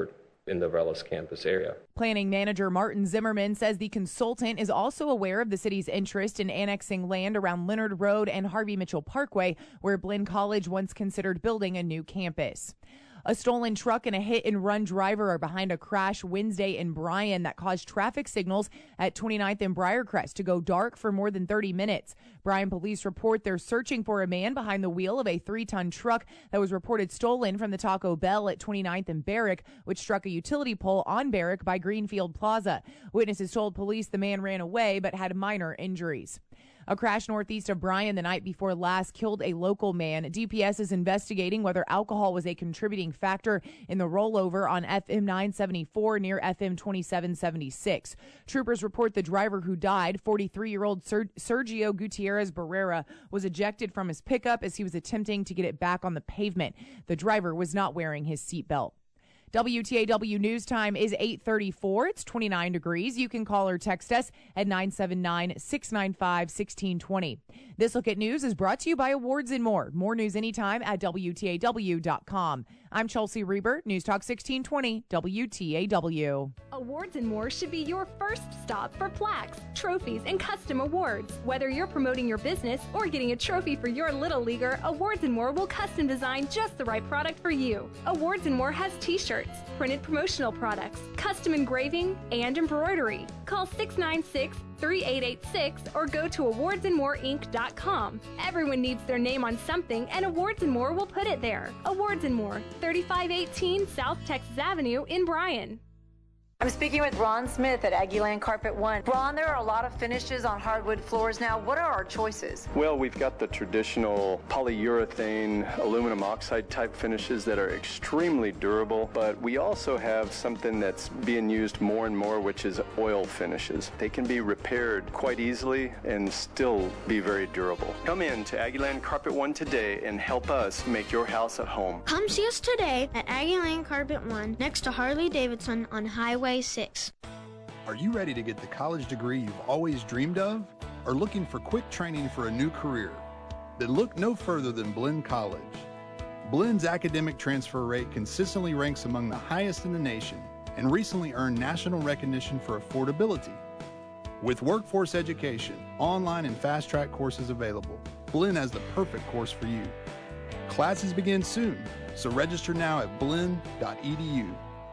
in the Rellis campus area. Planning manager Martin Zimmerman says the consultant is also aware of the city's interest in annexing land around Leonard Road and Harvey Mitchell Parkway, where Blinn College once considered building a new campus. A stolen truck and a hit-and-run driver are behind a crash Wednesday in Bryan that caused traffic signals at twenty-ninth and Briarcrest to go dark for more than thirty minutes. Bryan police report they're searching for a man behind the wheel of a three-ton truck that was reported stolen from the Taco Bell at twenty-ninth and Barrick, which struck a utility pole on Barrick by Greenfield Plaza. Witnesses told police the man ran away but had minor injuries. A crash northeast of Bryan the night before last killed a local man. D P S is investigating whether alcohol was a contributing factor in the rollover on F M nine seventy-four near F M twenty-seven seventy-six. Troopers report the driver who died, forty-three-year-old Ser- Sergio Gutierrez Barrera, was ejected from his pickup as he was attempting to get it back on the pavement. The driver was not wearing his seatbelt. W T A W News Time is eight thirty-four. It's twenty-nine degrees. You can call or text us at nine seven nine, six nine five, one six two zero. This Look at News is brought to you by Awards and More. More news anytime at W T A W dot com. I'm Chelsea Reber, News Talk sixteen twenty W T A W. Awards and More should be your first stop for plaques, trophies, and custom awards. Whether you're promoting your business or getting a trophy for your little leaguer, Awards and More will custom design just the right product for you. Awards and More has t-shirts, printed promotional products, custom engraving, and embroidery. Call six nine six, three eight eight six or go to awards and more inc dot com. Everyone needs their name on something, and Awards and More will put it there. Awards and More, thirty-five eighteen South Texas Avenue in Bryan. I'm speaking with Ron Smith at Aggieland Carpet One. Ron, there are a lot of finishes on hardwood floors now. What are our choices? Well, we've got the traditional polyurethane, aluminum oxide type finishes that are extremely durable, but we also have something that's being used more and more, which is oil finishes. They can be repaired quite easily and still be very durable. Come in to Aggieland Carpet One today and help us make your house at home. Come see us today at Aggieland Carpet One, next to Harley Davidson on Highway six. Are you ready to get the college degree you've always dreamed of? Or looking for quick training for a new career? Then look no further than Blinn College. Blinn's academic transfer rate consistently ranks among the highest in the nation and recently earned national recognition for affordability. With workforce education, online and fast-track courses available, Blinn has the perfect course for you. Classes begin soon, so register now at blinn dot e d u.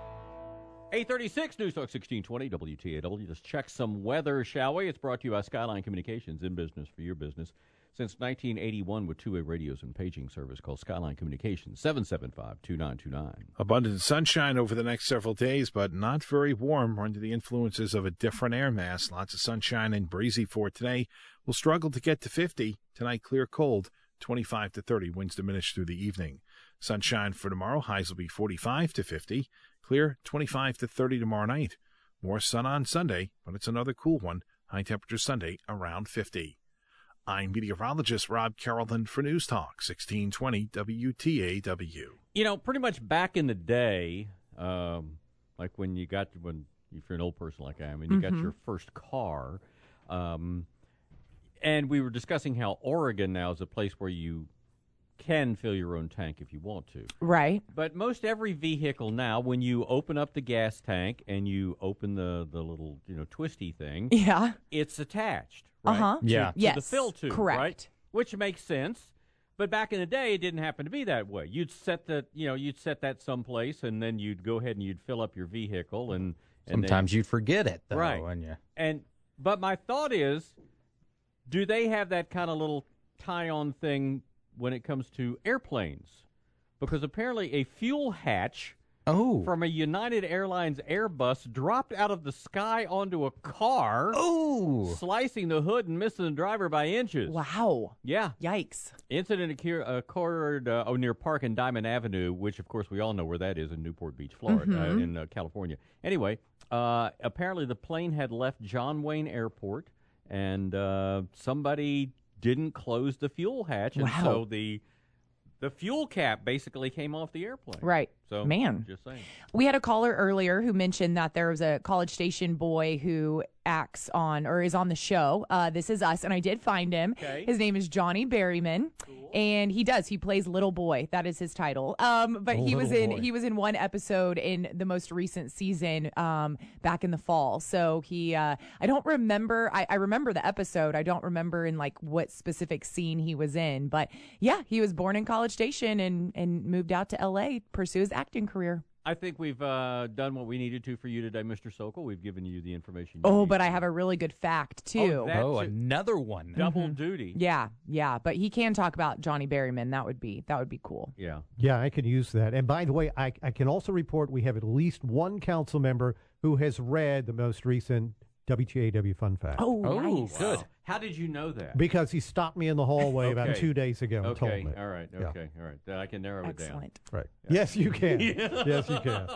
eight thirty-six, News Talk sixteen twenty, W T A W. Let's check some weather, shall we? It's brought to you by Skyline Communications, in business for your business. Since nineteen eighty-one with two-way radios and paging service called Skyline Communications, seven seven five, two nine two nine. Abundant sunshine over the next several days, but not very warm. We're under the influences of a different air mass. Lots of sunshine and breezy for today. We'll struggle to get to fifty. Tonight, clear cold, twenty-five to thirty. Winds diminish through the evening. Sunshine for tomorrow. Highs will be forty-five to fifty. Clear, twenty-five to thirty tomorrow night. More sun on Sunday, but it's another cool one. High temperature Sunday around fifty. I'm meteorologist Rob Carrollton for News Talk sixteen twenty W T A W. You know, pretty much back in the day, um, like when you got, when if you're an old person like I am, and you Mm-hmm. got your first car, um, and we were discussing how Oregon now is a place where you can fill your own tank if you want to. Right. But most every vehicle now, when you open up the gas tank and you open the, the little, you know, twisty thing, Yeah. it's attached, right? Uh-huh. To, Yeah. to Yes, the fill tube, correct. right? Which makes sense. But back in the day, it didn't happen to be that way. You'd set the, you know, you'd set that someplace, and then you'd go ahead and you'd fill up your vehicle, and, and Sometimes then, you'd forget it, though, right? wouldn't you? And but my thought is, do they have that kind of little tie-on thing when it comes to airplanes? Because apparently a fuel hatch oh. from a United Airlines Airbus dropped out of the sky onto a car, oh. slicing the hood and missing the driver by inches. Wow. Yeah. Yikes. Incident occur- occurred uh, oh, near Park and Diamond Avenue, which, of course, we all know where that is in Newport Beach, Florida, uh, Mhm. in uh, California. Anyway, uh, apparently the plane had left John Wayne Airport, and uh, somebody didn't close the fuel hatch, and Wow. so the the fuel cap basically came off the airplane. Right. So, Man. just saying. We had a caller earlier who mentioned that there was a College Station boy who acts on or is on the show. Uh, this is us, and I did find him. Okay. His name is Johnny Berryman, and he does. He plays Little Boy. That is his title. Um, but Oh, he was Little in Boy. he was in one episode in the most recent season um, back in the fall. So he, uh, I don't remember. I, I remember the episode. I don't remember in like what specific scene he was in. But yeah, he was born in College Station and and moved out to L A to pursue his acting career. I think we've uh, done what we needed to for you today, Mister Sokol. We've given you the information you Oh, need. but I have a really good fact too. Oh, that Oh, too. another one. Double duty. Yeah, yeah, but he can talk about Johnny Berryman. That would be that would be cool. Yeah. Yeah, I can use that. And by the way, I, I can also report we have at least one council member who has read the most recent W T A W Fun Fact. Oh, Oh, nice. good. How did you know that? Because he stopped me in the hallway about Okay. two days ago and told Okay, me. all right, Yeah. okay, all right. Then I can narrow it down. Excellent. Right. Yes, you can. Yes, you can.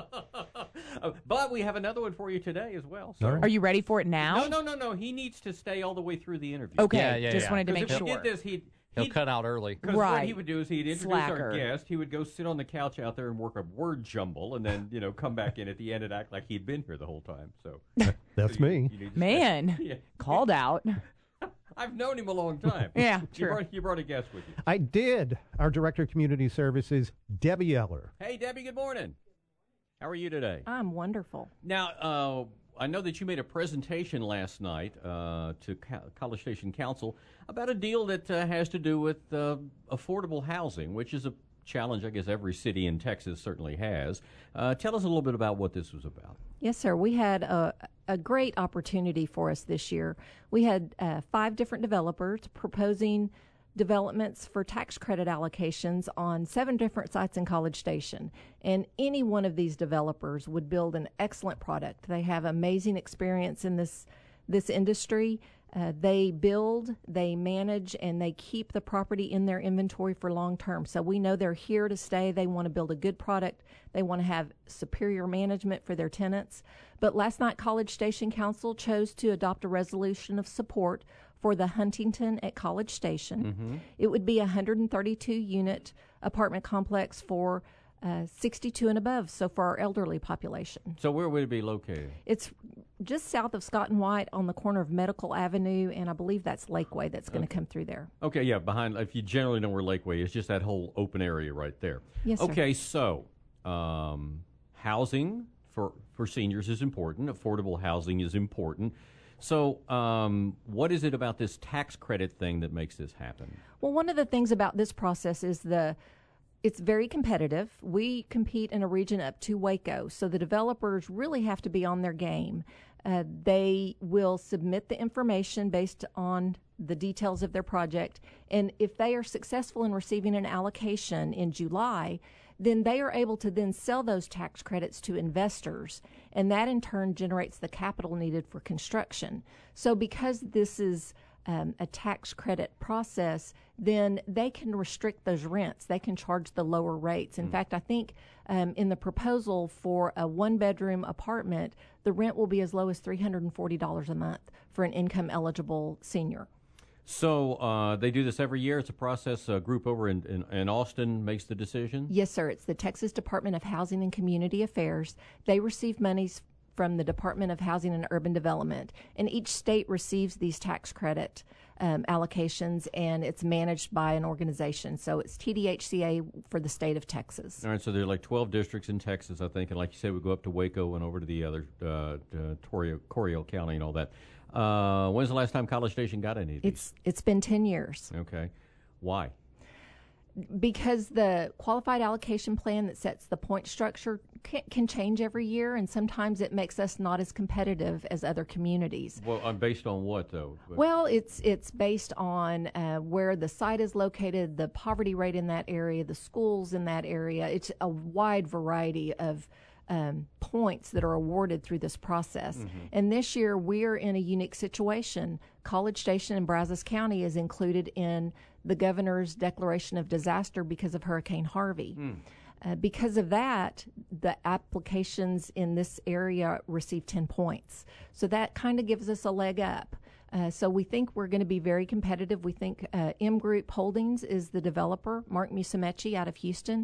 Uh, but we have another one for you today as well. All Sir. right. Are you ready for it now? No, no, no, no. He needs to stay all the way through the interview. Okay, Yeah, yeah, just yeah. wanted to 'Cause make if sure. he did this, he'd, He'll he'd cut out early. Because what Right. he would do is he'd introduce Slacker. our guest. He would go sit on the couch out there and work a word jumble, and then you know come back in at the end and act like he'd been here the whole time. So That's so you- me. you need to Man, stay- Yeah. called out. I've known him a long time. Yeah, you true. brought, you brought a guest with you. I did. Our Director of Community Services, Debbie Eller. Hey, Debbie. Good morning. How are you today? I'm wonderful. Now, uh, I know that you made a presentation last night uh, to Co- College Station Council about a deal that uh, has to do with uh, affordable housing, which is a challenge I guess every city in Texas certainly has. Uh, tell us a little bit about what this was about. Yes, sir. We had a, a great opportunity for us this year. We had uh, five different developers proposing developments for tax credit allocations on seven different sites in College Station. And any one of these developers would build an excellent product. They have amazing experience in this this industry. Uh, they build, they manage, and they keep the property in their inventory for long term. So we know they're here to stay. They want to build a good product. They want to have superior management for their tenants. But last night, College Station Council chose to adopt a resolution of support for the Huntington at College Station. Mm-hmm. It would be a one hundred thirty-two unit apartment complex for uh, sixty-two and above, so for our elderly population. So where would it be located? It's just south of Scott and White on the corner of Medical Avenue, and I believe that's Lakeway that's going to come through there. Okay, yeah, behind, if you generally know where Lakeway is, just that whole open area right there. Yes, sir. Okay, so um, housing for, for seniors is important. Affordable housing is important. So um, what is it about this tax credit thing that makes this happen? Well, one of the things about this process is the it's very competitive. We compete in a region up to Waco, so the developers really have to be on their game. Uh, they will submit the information based on the details of their project, and if they are successful in receiving an allocation in July, then they are able to then sell those tax credits to investors, and that in turn generates the capital needed for construction. So because this is um, a tax credit process, then they can restrict those rents. They can charge the lower rates. In Mm. fact, I think um, in the proposal for a one-bedroom apartment, the rent will be as low as three hundred forty dollars a month for an income-eligible senior. So uh, they do this every year. It's a process. A group over in, in, in Austin makes the decision? Yes, sir. It's the Texas Department of Housing and Community Affairs. They receive monies from the Department of Housing and Urban Development, and each state receives these tax credit um, allocations, and it's managed by an organization. So it's T D H C A for the state of Texas. All right, so there are like twelve districts in Texas, I think, and like you said, we go up to Waco and over to the other, uh, uh, Torrio, Coryell County and all that. Uh, when's the last time College Station got any of these? It's it's been ten years. Okay. Why? Because the qualified allocation plan that sets the point structure can, can change every year, and sometimes it makes us not as competitive as other communities. Well, uh, based on what, though? Well, it's it's based on uh, where the site is located, the poverty rate in that area, the schools in that area. It's a wide variety of um, points that are awarded through this process. Mhm. And this year, we're in a unique situation. College Station in Brazos County is included in the governor's declaration of disaster because of Hurricane Harvey. Hmm. Uh, because of that, the applications in this area receive ten points. So that kind of gives us a leg up. Uh, so we think we're going to be very competitive. We think uh, M Group Holdings is the developer, Mark Musumeci out of Houston,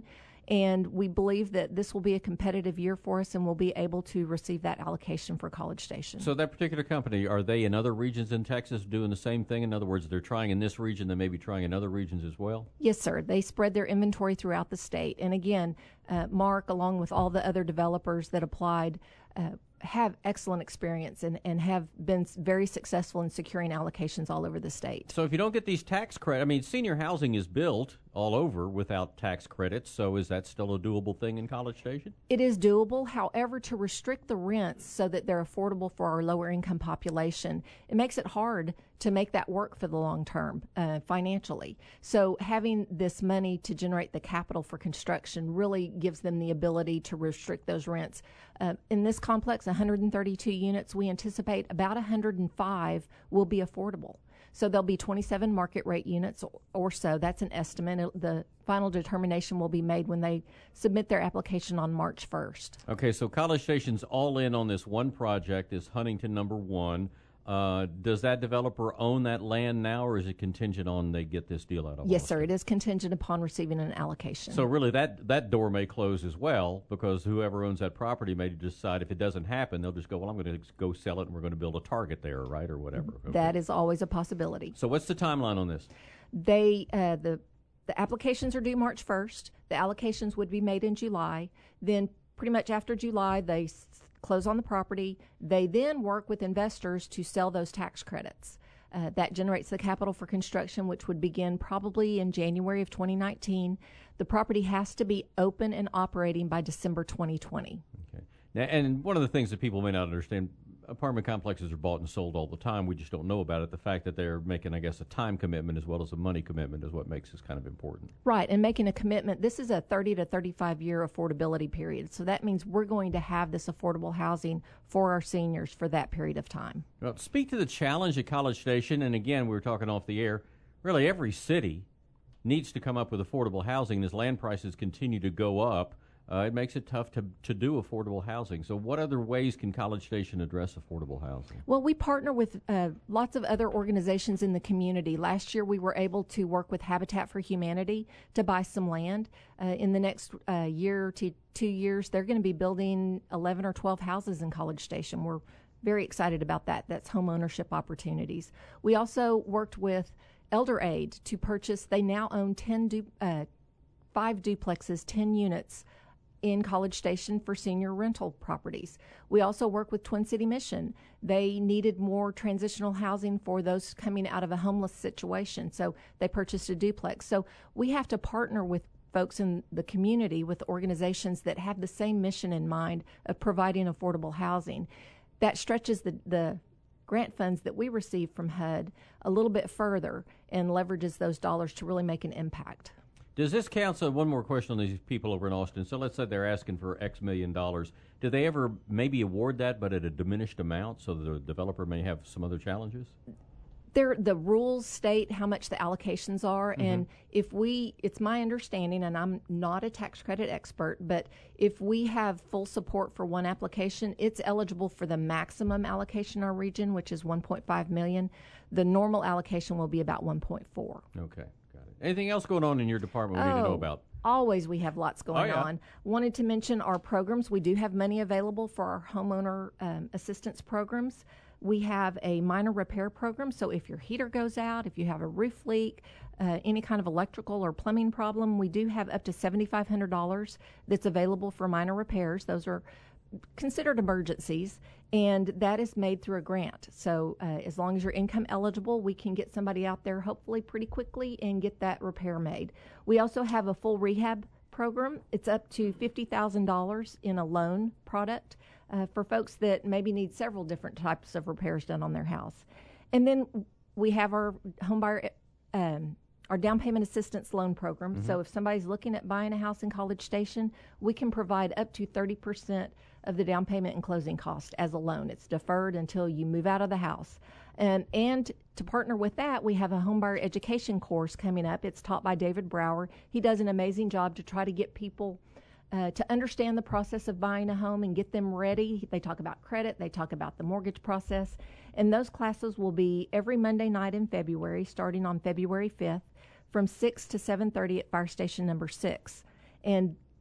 And we believe that this will be a competitive year for us, and we'll be able to receive that allocation for College Station. So that particular company, are they in other regions in Texas doing the same thing? In other words, they're trying in this region, they may be trying in other regions as well? Yes, sir. They spread their inventory throughout the state. And again, uh, Mark, along with all the other developers that applied, uh, have excellent experience and, and have been very successful in securing allocations all over the state. So if you don't get these tax credits, I mean, senior housing is built all over without tax credits, so is that still a doable thing in College Station? It is doable. However, to restrict the rents so that they're affordable for our lower income population, it makes it hard to make that work for the long term uh, financially. So having this money to generate the capital for construction really gives them the ability to restrict those rents. Uh, in this complex, one hundred thirty-two units, we anticipate about one hundred five will be affordable. So there'll be twenty-seven market rate units or so. That's an estimate. The final determination will be made when they submit their application on March first. Okay, so College Station's all in on this one project, is Huntington number one. Uh, does that developer own that land now, or is it contingent on they get this deal out of Yes, Austin? sir. It is contingent upon receiving an allocation. So really that, that door may close as well, because whoever owns that property may decide if it doesn't happen, they'll just go, well, I'm going to go sell it and we're going to build a Target there, right, or whatever. Okay. That is always a possibility. So what's the timeline on this? They uh, the the applications are due March first. The allocations would be made in July. Then pretty much after July, they s- close on the property. They then work with investors to sell those tax credits. Uh, that generates the capital for construction, which would begin probably in January of twenty nineteen. The property has to be open and operating by December twenty twenty. Okay. Now, and one of the things that people may not understand, apartment complexes are bought and sold all the time. We just don't know about it. The fact that they're making, I guess, a time commitment as well as a money commitment is what makes this kind of important. Right, and making a commitment. This is a thirty to thirty-five year affordability period. So that means we're going to have this affordable housing for our seniors for that period of time. Well, speak to the challenge at College Station. And again, we were talking off the air. Really, every city needs to come up with affordable housing. As land prices continue to go up, Uh, it makes it tough to, to do affordable housing. So what other ways can College Station address affordable housing? Well, we partner with uh, lots of other organizations in the community. Last year, we were able to work with Habitat for Humanity to buy some land. Uh, in the next uh, year to two years, they're going to be building eleven or twelve houses in College Station. We're very excited about that. That's home ownership opportunities. We also worked with Elder Aid to purchase, they now own ten du- uh, five duplexes, ten units in College Station for senior rental properties. We also work with Twin City Mission. They needed more transitional housing for those coming out of a homeless situation, so they purchased a duplex. So we have to partner with folks in the community, with organizations that have the same mission in mind of providing affordable housing. That stretches the, the grant funds that we receive from H U D a little bit further and leverages those dollars to really make an impact. Does this council, one more question on these people over in Austin. So let's say they're asking for X million dollars. Do they ever maybe award that but at a diminished amount so the developer may have some other challenges? There, the rules state how much the allocations are, Mm-hmm. and if we, it's my understanding, and I'm not a tax credit expert, but if we have full support for one application, it's eligible for the maximum allocation in our region, which is one point five million dollars. The normal allocation will be about one point four. Okay. Anything else going on in your department we oh, need to know about? Always we have lots going oh, yeah. on. Wanted to mention our programs. We do have money available for our homeowner um, assistance programs. We have a minor repair program, so if your heater goes out, if you have a roof leak, uh, any kind of electrical or plumbing problem, we do have up to seven thousand five hundred dollars that's available for minor repairs. Those are considered emergencies, and that is made through a grant. So uh, as long as you're income eligible, we can get somebody out there hopefully pretty quickly and get that repair made. We also have a full rehab program. It's up to fifty thousand dollars in a loan product uh, for folks that maybe need several different types of repairs done on their house. And then we have our homebuyer um, our down payment assistance loan program. Mm-hmm. So if somebody's looking at buying a house in College Station, we can provide up to thirty percent of the down payment and closing cost as a loan. It's deferred until you move out of the house. Um, and to partner with that, we have a homebuyer education course coming up. It's taught by David Brower. He does an amazing job to try to get people uh, to understand the process of buying a home and get them ready. They talk about credit. They talk about the mortgage process. And those classes will be every Monday night in February, starting on February fifth, from six to seven thirty at Fire Station Number six. And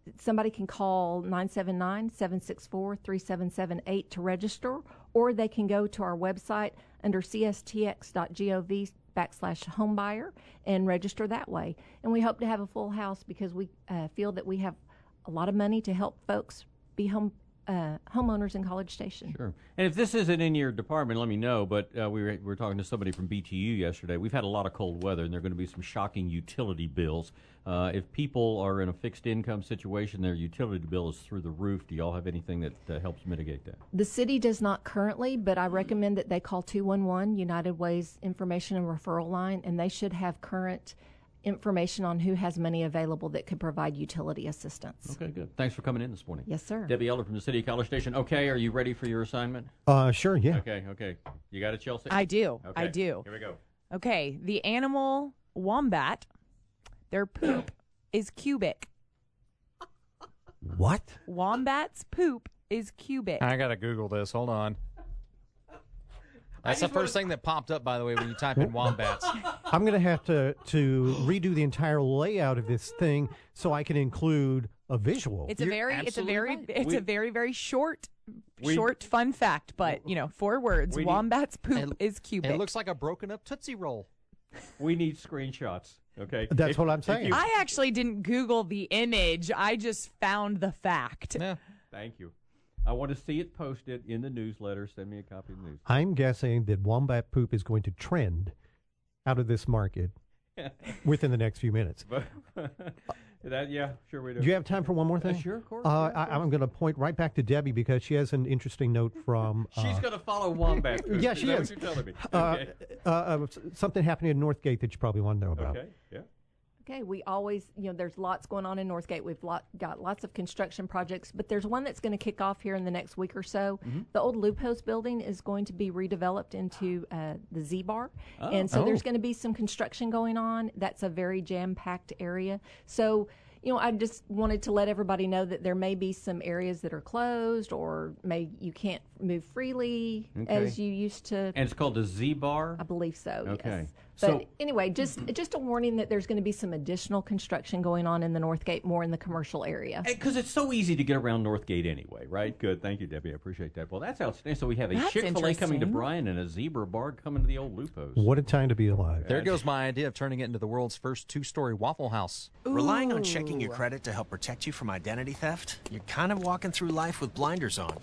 somebody can call nine seven nine, seven six four, three seven seven eight to register, or they can go to our website under c s t x dot gov backslash homebuyer and register that way. And we hope to have a full house because we uh, feel that we have a lot of money to help folks be home uh, homeowners in College Station. Sure. And if this isn't in your department, let me know. But uh, we, were, we were talking to somebody from B T U yesterday. We've had a lot of cold weather, and there are going to be some shocking utility bills. Uh, if people are in a fixed income situation, their utility bill is through the roof. Do y'all have anything that uh, helps mitigate that? The city does not currently, but I recommend that they call two one one, United Way's Information and Referral Line, and they should have current information on who has money available that could provide utility assistance. Okay, good. Thanks for coming in this morning. Yes, sir. Debbie Eller from the City of College Station. Okay, are you ready for your assignment? Uh, sure, yeah. Okay, okay. You got it, Chelsea? I do. Okay. I do. Here we go. Okay, the animal wombat, their poop is cubic. What? Wombat's poop is cubic. I got to Google this. Hold on. That's the first thing that popped up, by the way, when you type in wombats. I'm going to have to to redo the entire layout of this thing so I can include a visual. It's a very, it's a very, right. it's We- a very, very short, We- short fun fact. But you know, four words. We need- Wombat's poop is cubic. It looks like a broken up Tootsie Roll. We need screenshots, okay? That's If- what I'm if saying. you- I actually didn't Google the image. I just found the fact. Yeah. Thank you. I want to see it posted in the newsletter. Send me a copy of the news. I'm guessing that wombat poop is going to trend out of this market within the next few minutes. But that, yeah, sure we do. Do you have time for one more thing? Uh, sure, of course. Uh, yeah, of I, course. I'm going to point right back to Debbie because she has an interesting note from. Uh, She's going to follow wombat poop. Yeah, is she that is. What you're telling me? uh, Okay. uh, uh, something happening in Northgate that you probably want to know about. Okay. Yeah. Okay, we always, you know, there's lots going on in Northgate. We've lot, got lots of construction projects, but there's one that's going to kick off here in the next week or so. Mm-hmm. The old Loop House building is going to be redeveloped into uh, the Z-Bar, Oh. and so Oh. there's going to be some construction going on. That's a very jam-packed area. So, you know, I just wanted to let everybody know that there may be some areas that are closed or may you can't move freely Okay. as you used to. And it's called the Z-Bar? I believe so, Okay. yes. But So- anyway, just just a warning that there's going to be some additional construction going on in the Northgate, more in the commercial area. Because it's so easy to get around Northgate anyway, right? Good. Thank you, Debbie. I appreciate that. Well, that's outstanding. So we have a That's Chick-fil-A coming to interesting. Bryan and a Zebra Bar coming to the old Lupos. What a time to be alive. There goes my idea of turning it into the world's first two-story Waffle House. Relying on checking your credit to help protect you from identity theft, you're kind of walking through life with blinders on.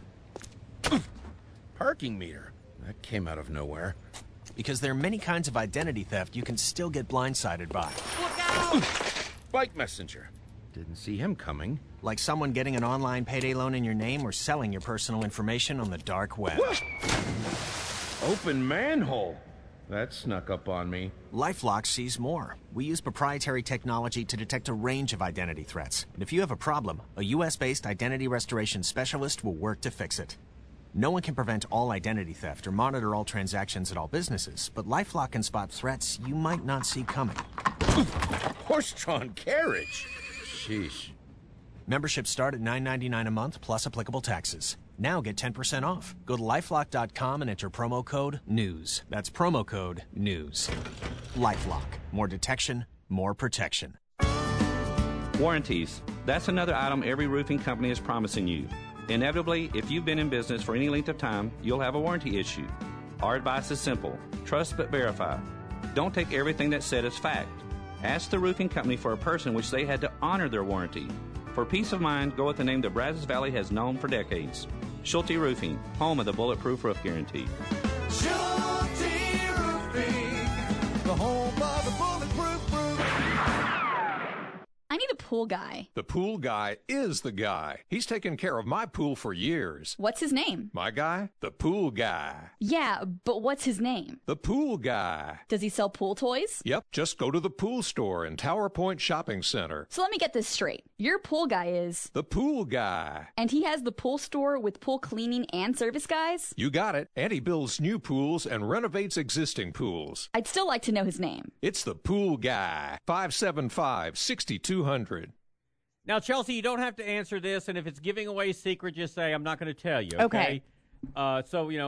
Parking meter. That came out of nowhere. Because there are many kinds of identity theft you can still get blindsided by. Bike messenger. Didn't see him coming. Like someone getting an online payday loan in your name or selling your personal information on the dark web. Open manhole. That snuck up on me. LifeLock sees more. We use proprietary technology to detect a range of identity threats. And if you have a problem, a U S-based identity restoration specialist will work to fix it. No one can prevent all identity theft or monitor all transactions at all businesses, but LifeLock can spot threats you might not see coming. Horse-drawn carriage. Sheesh. Memberships start at nine ninety-nine a month plus applicable taxes. Now get ten percent off. Go to lifelock dot com and enter promo code NEWS. That's promo code NEWS. LifeLock. More detection, more protection. Warranties. That's another item every roofing company is promising you. Inevitably, if you've been in business for any length of time, you'll have a warranty issue. Our advice is simple. Trust but verify. Don't take everything that's said as fact. Ask the roofing company for a person which they had to honor their warranty. For peace of mind, go with the name that Brazos Valley has known for decades. Schulte Roofing, home of the Bulletproof Roof Guarantee. Schulte Roofing, the home of the bulletproof roof. I need a pool guy. The pool guy is the guy. He's taken care of my pool for years. What's his name? My guy? The pool guy. Yeah, but what's his name? The pool guy. Does he sell pool toys? Yep, just go to the pool store in Tower Point Shopping Center. So let me get this straight. Your pool guy is... The pool guy. And he has the pool store with pool cleaning and service guys? You got it. And he builds new pools and renovates existing pools. I'd still like to know his name. It's the pool guy. five seven five, six two hundred. Now, Chelsea, you don't have to answer this, and if it's giving away a secret, just say, I'm not going to tell you, okay? Okay. Uh, so, you know,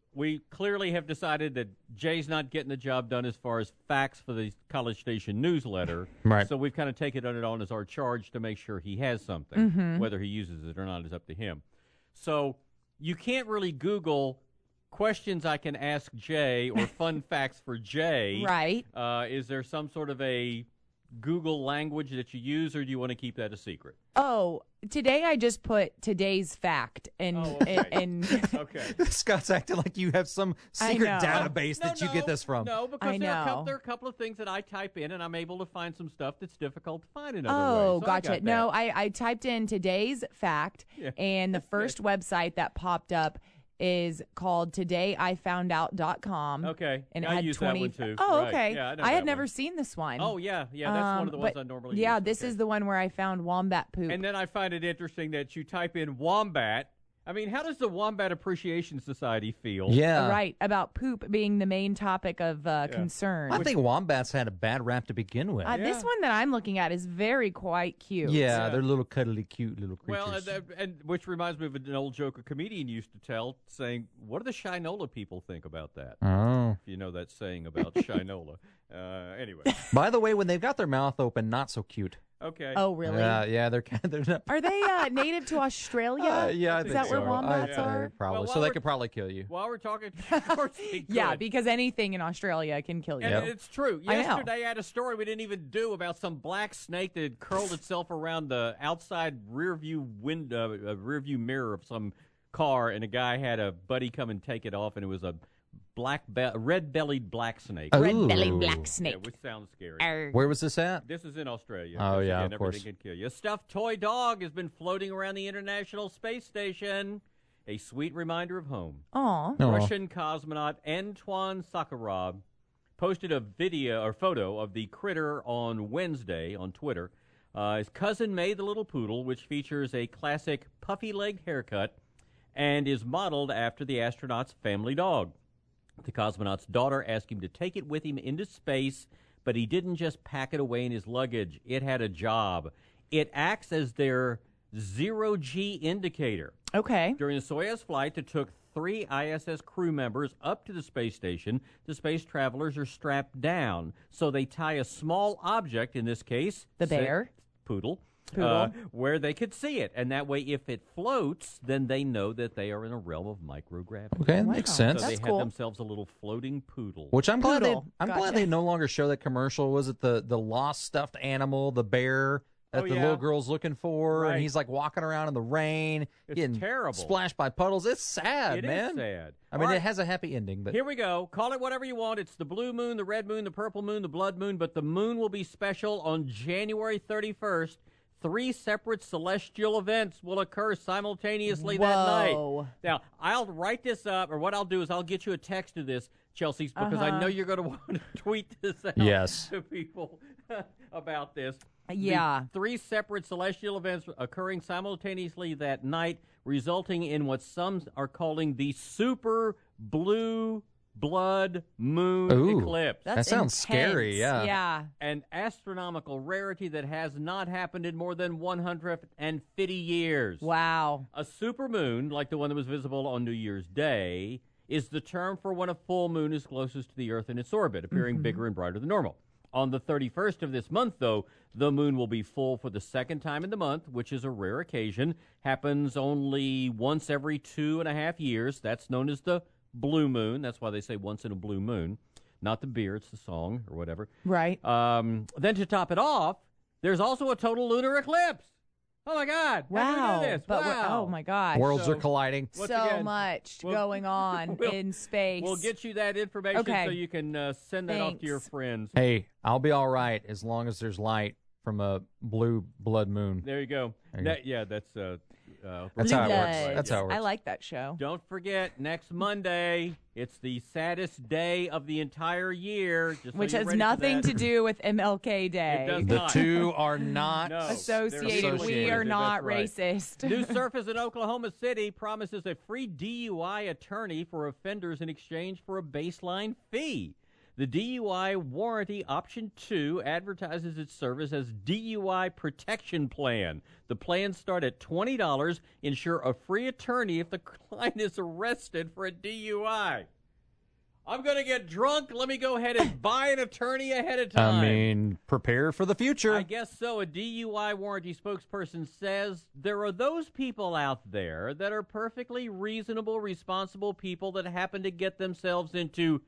we clearly have decided that Jay's not getting the job done as far as facts for the College Station newsletter. Right. So we've kind of taken it on as our charge to make sure he has something. Mhm. Whether he uses it or not is up to him. So you can't really Google questions I can ask Jay or fun facts for Jay. Right. Uh, is there some sort of a Google language that you use, or do you want to keep that a secret? Oh, today I just put today's fact and Oh, okay. and, and Okay. Scott's acting like you have some I secret know. database No, that you no, get this from. No, because I there, are a couple, know. there are a couple of things that I type in, and I'm able to find some stuff that's difficult to find in other Oh, ways. So I gotcha. got No, that. I, I typed in today's fact, Yeah. and the first website that popped up is called today I found out dot com. Okay. And it I had use twenty. that one too. Oh, Right. okay. Yeah, I know I had that never one. seen this one. Oh, yeah. Yeah, that's one of the Um, ones but I normally Yeah, use. this is the one where I found wombat poop. And then I find it interesting that you type in wombat. I mean, how does the Wombat Appreciation Society feel? Yeah. Right, about poop being the main topic of uh, Yeah. concern. I think wombats had a bad rap to begin with. Uh, This one that I'm looking at is very quite cute. yeah, Yeah. they're little cuddly, cute little creatures. Well, and, uh, and which reminds me of an old joke a comedian used to tell, saying, "What do the Shinola people think about that?" Oh. If you know that saying about Shinola. Uh, anyway, By the way, when they've got their mouth open, not so cute. okay. Oh, really? Yeah, yeah, they're kind of, they're not. Are they uh, native to Australia? Uh, yeah, I Is think that where so. wombats I, are? uh, probably. Well, so while they we're- could probably kill you. While we're talking, of course they Yeah, could. because anything in Australia can kill you. And it's true. I know. Yesterday I had a story we didn't even do about some black snake that had curled itself around the outside rear view window, uh, rear view mirror of some car, and a guy had a buddy come and take it off, and it was a black, be- red-bellied black snake. Red-bellied Ooh. black snake. Yeah, which sounds scary. Arr. Where was this at? This is in Australia. Oh, Because, yeah, again, of course. everything can kill you. A stuffed toy dog has been floating around the International Space Station. A sweet reminder of home. Aw. Aw. Russian cosmonaut Antoine Sakharov posted a video or photo of the critter on Wednesday on Twitter. Uh, his cousin made the little poodle, which features a classic puffy-legged haircut and is modeled after the astronaut's family dog. The cosmonaut's daughter asked him to take it with him into space, but he didn't just pack it away in his luggage. It had a job. It acts as their zero-G indicator. Okay. During the Soyuz flight that took three I S S crew members up to the space station, the space travelers are strapped down. So they tie a small object, in this case, The say- bear. poodle, Poodle. uh, where they could see it. And that way, if it floats, then they know that they are in a realm of microgravity. Okay, that makes sense. So they That's had cool. themselves a little floating poodle. Which I'm glad they, Poodle. I'm Gotcha. glad they no longer show that commercial. Was it the the lost stuffed animal, the bear that Oh, the yeah. little girl's looking for, Right. and he's like walking around in the rain, It's getting terrible. splashed by puddles. It's sad, It is man. sad. I mean, All it right. has a happy ending, but Here we go. Call it whatever you want. It's the blue moon, the red moon, the purple moon, the blood moon, but the moon will be special on January thirty-first. Three separate celestial events will occur simultaneously that night. Whoa. Now, I'll write this up, or what I'll do is I'll get you a text of this, Chelsea, because I Uh-huh. know you're going to want to tweet this out Yes. to people about this. The Yeah. three separate celestial events occurring simultaneously that night, resulting in what some are calling the super blue blood moon Ooh. eclipse. That That's sounds scary, intense. yeah. Yeah. An astronomical rarity that has not happened in more than one hundred fifty years. Wow. A supermoon, like the one that was visible on New Year's Day, is the term for when a full moon is closest to the Earth in its orbit, appearing Mm-hmm. bigger and brighter than normal. On the thirty-first of this month, though, the moon will be full for the second time in the month, which is a rare occasion. Happens only once every two and a half years. That's known as the blue moon. That's why they say once in a blue moon. Not the beer, it's the song or whatever. Right. Um, then to top it off, there's also a total lunar eclipse. Oh, my God. How Wow. do we do this? But we're- wow. oh my gosh. worlds So- are colliding. Once so again, much we'll- going on we'll- in space. We'll get you that information Okay. so you can uh, send that off to your Thanks. friends. Hey, I'll be all right as long as there's light from a blue blood moon. There you go. There you That- yeah, that's uh, uh, That's Blue how it works. Bloods. That's how it works. I like that show. Don't forget, next Monday, it's the saddest day of the entire year. Just so Which you're has ready for nothing that. to do with M L K Day. It does The not. two are not No, Associated. they're We associated. are not That's right. racist. New Surface in Oklahoma City promises a free D U I attorney for offenders in exchange for a baseline fee. The D U I warranty option two advertises its service as D U I protection plan. The plans start at twenty dollars, ensure a free attorney if the client is arrested for a D U I. I'm going to get drunk. Let me go ahead and buy an attorney ahead of time. I mean, prepare for the future. I guess so. A D U I warranty spokesperson says there are those people out there that are perfectly reasonable, responsible people that happen to get themselves into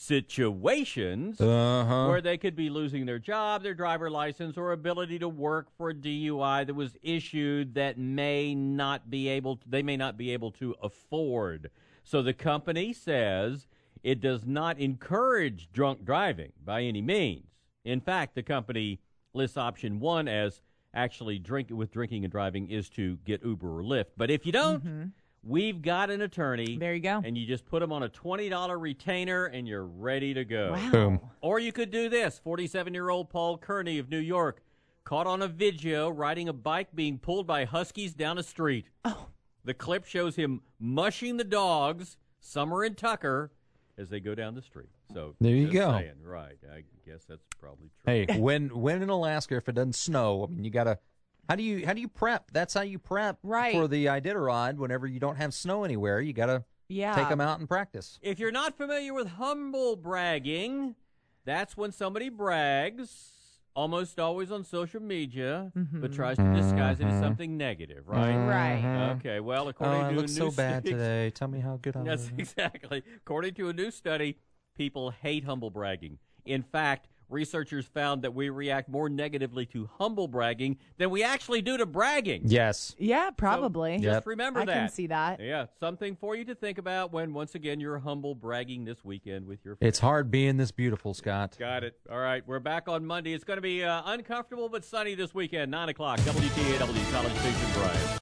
situations uh-huh. where they could be losing their job, their driver license, or ability to work for a D U I that was issued that may not be able to, they may not be able to afford. So the company says it does not encourage drunk driving by any means. In fact, the company lists option one as actually drink with drinking and driving is to get Uber or Lyft. But if you don't, mm-hmm. we've got an attorney. There you go. And you just put them on a twenty dollars retainer, and you're ready to go. Wow. Boom. Or you could do this. forty-seven-year-old Paul Kearney of New York caught on a video riding a bike being pulled by huskies down a street. Oh. The clip shows him mushing the dogs, Summer and Tucker, as they go down the street. So there you just go. Saying, right. I guess that's probably true. Hey, when when in Alaska, if it doesn't snow, I mean, you got to... How do you how do you prep? That's how you prep right. for the Iditarod. Whenever you don't have snow anywhere, you got to yeah. take them out and practice. If you're not familiar with humble bragging, that's when somebody brags, almost always on social media, mm-hmm. but tries to disguise mm-hmm. it as something negative, right? Mm-hmm. Right. Okay, well, according oh, to I a look new so bad study, today. Tell me how good I Yes, am. exactly. According to a new study, people hate humble bragging. In fact, researchers found that we react more negatively to humble bragging than we actually do to bragging. Yes. Yeah, probably. So yep. just remember I that. I can see that. Yeah, something for you to think about when, once again, you're humble bragging this weekend with your friends. It's hard being this beautiful, Scott. Got it. All right, we're back on Monday. It's going to be uh, uncomfortable but sunny this weekend, nine o'clock, W T A W, College Station, Bryan.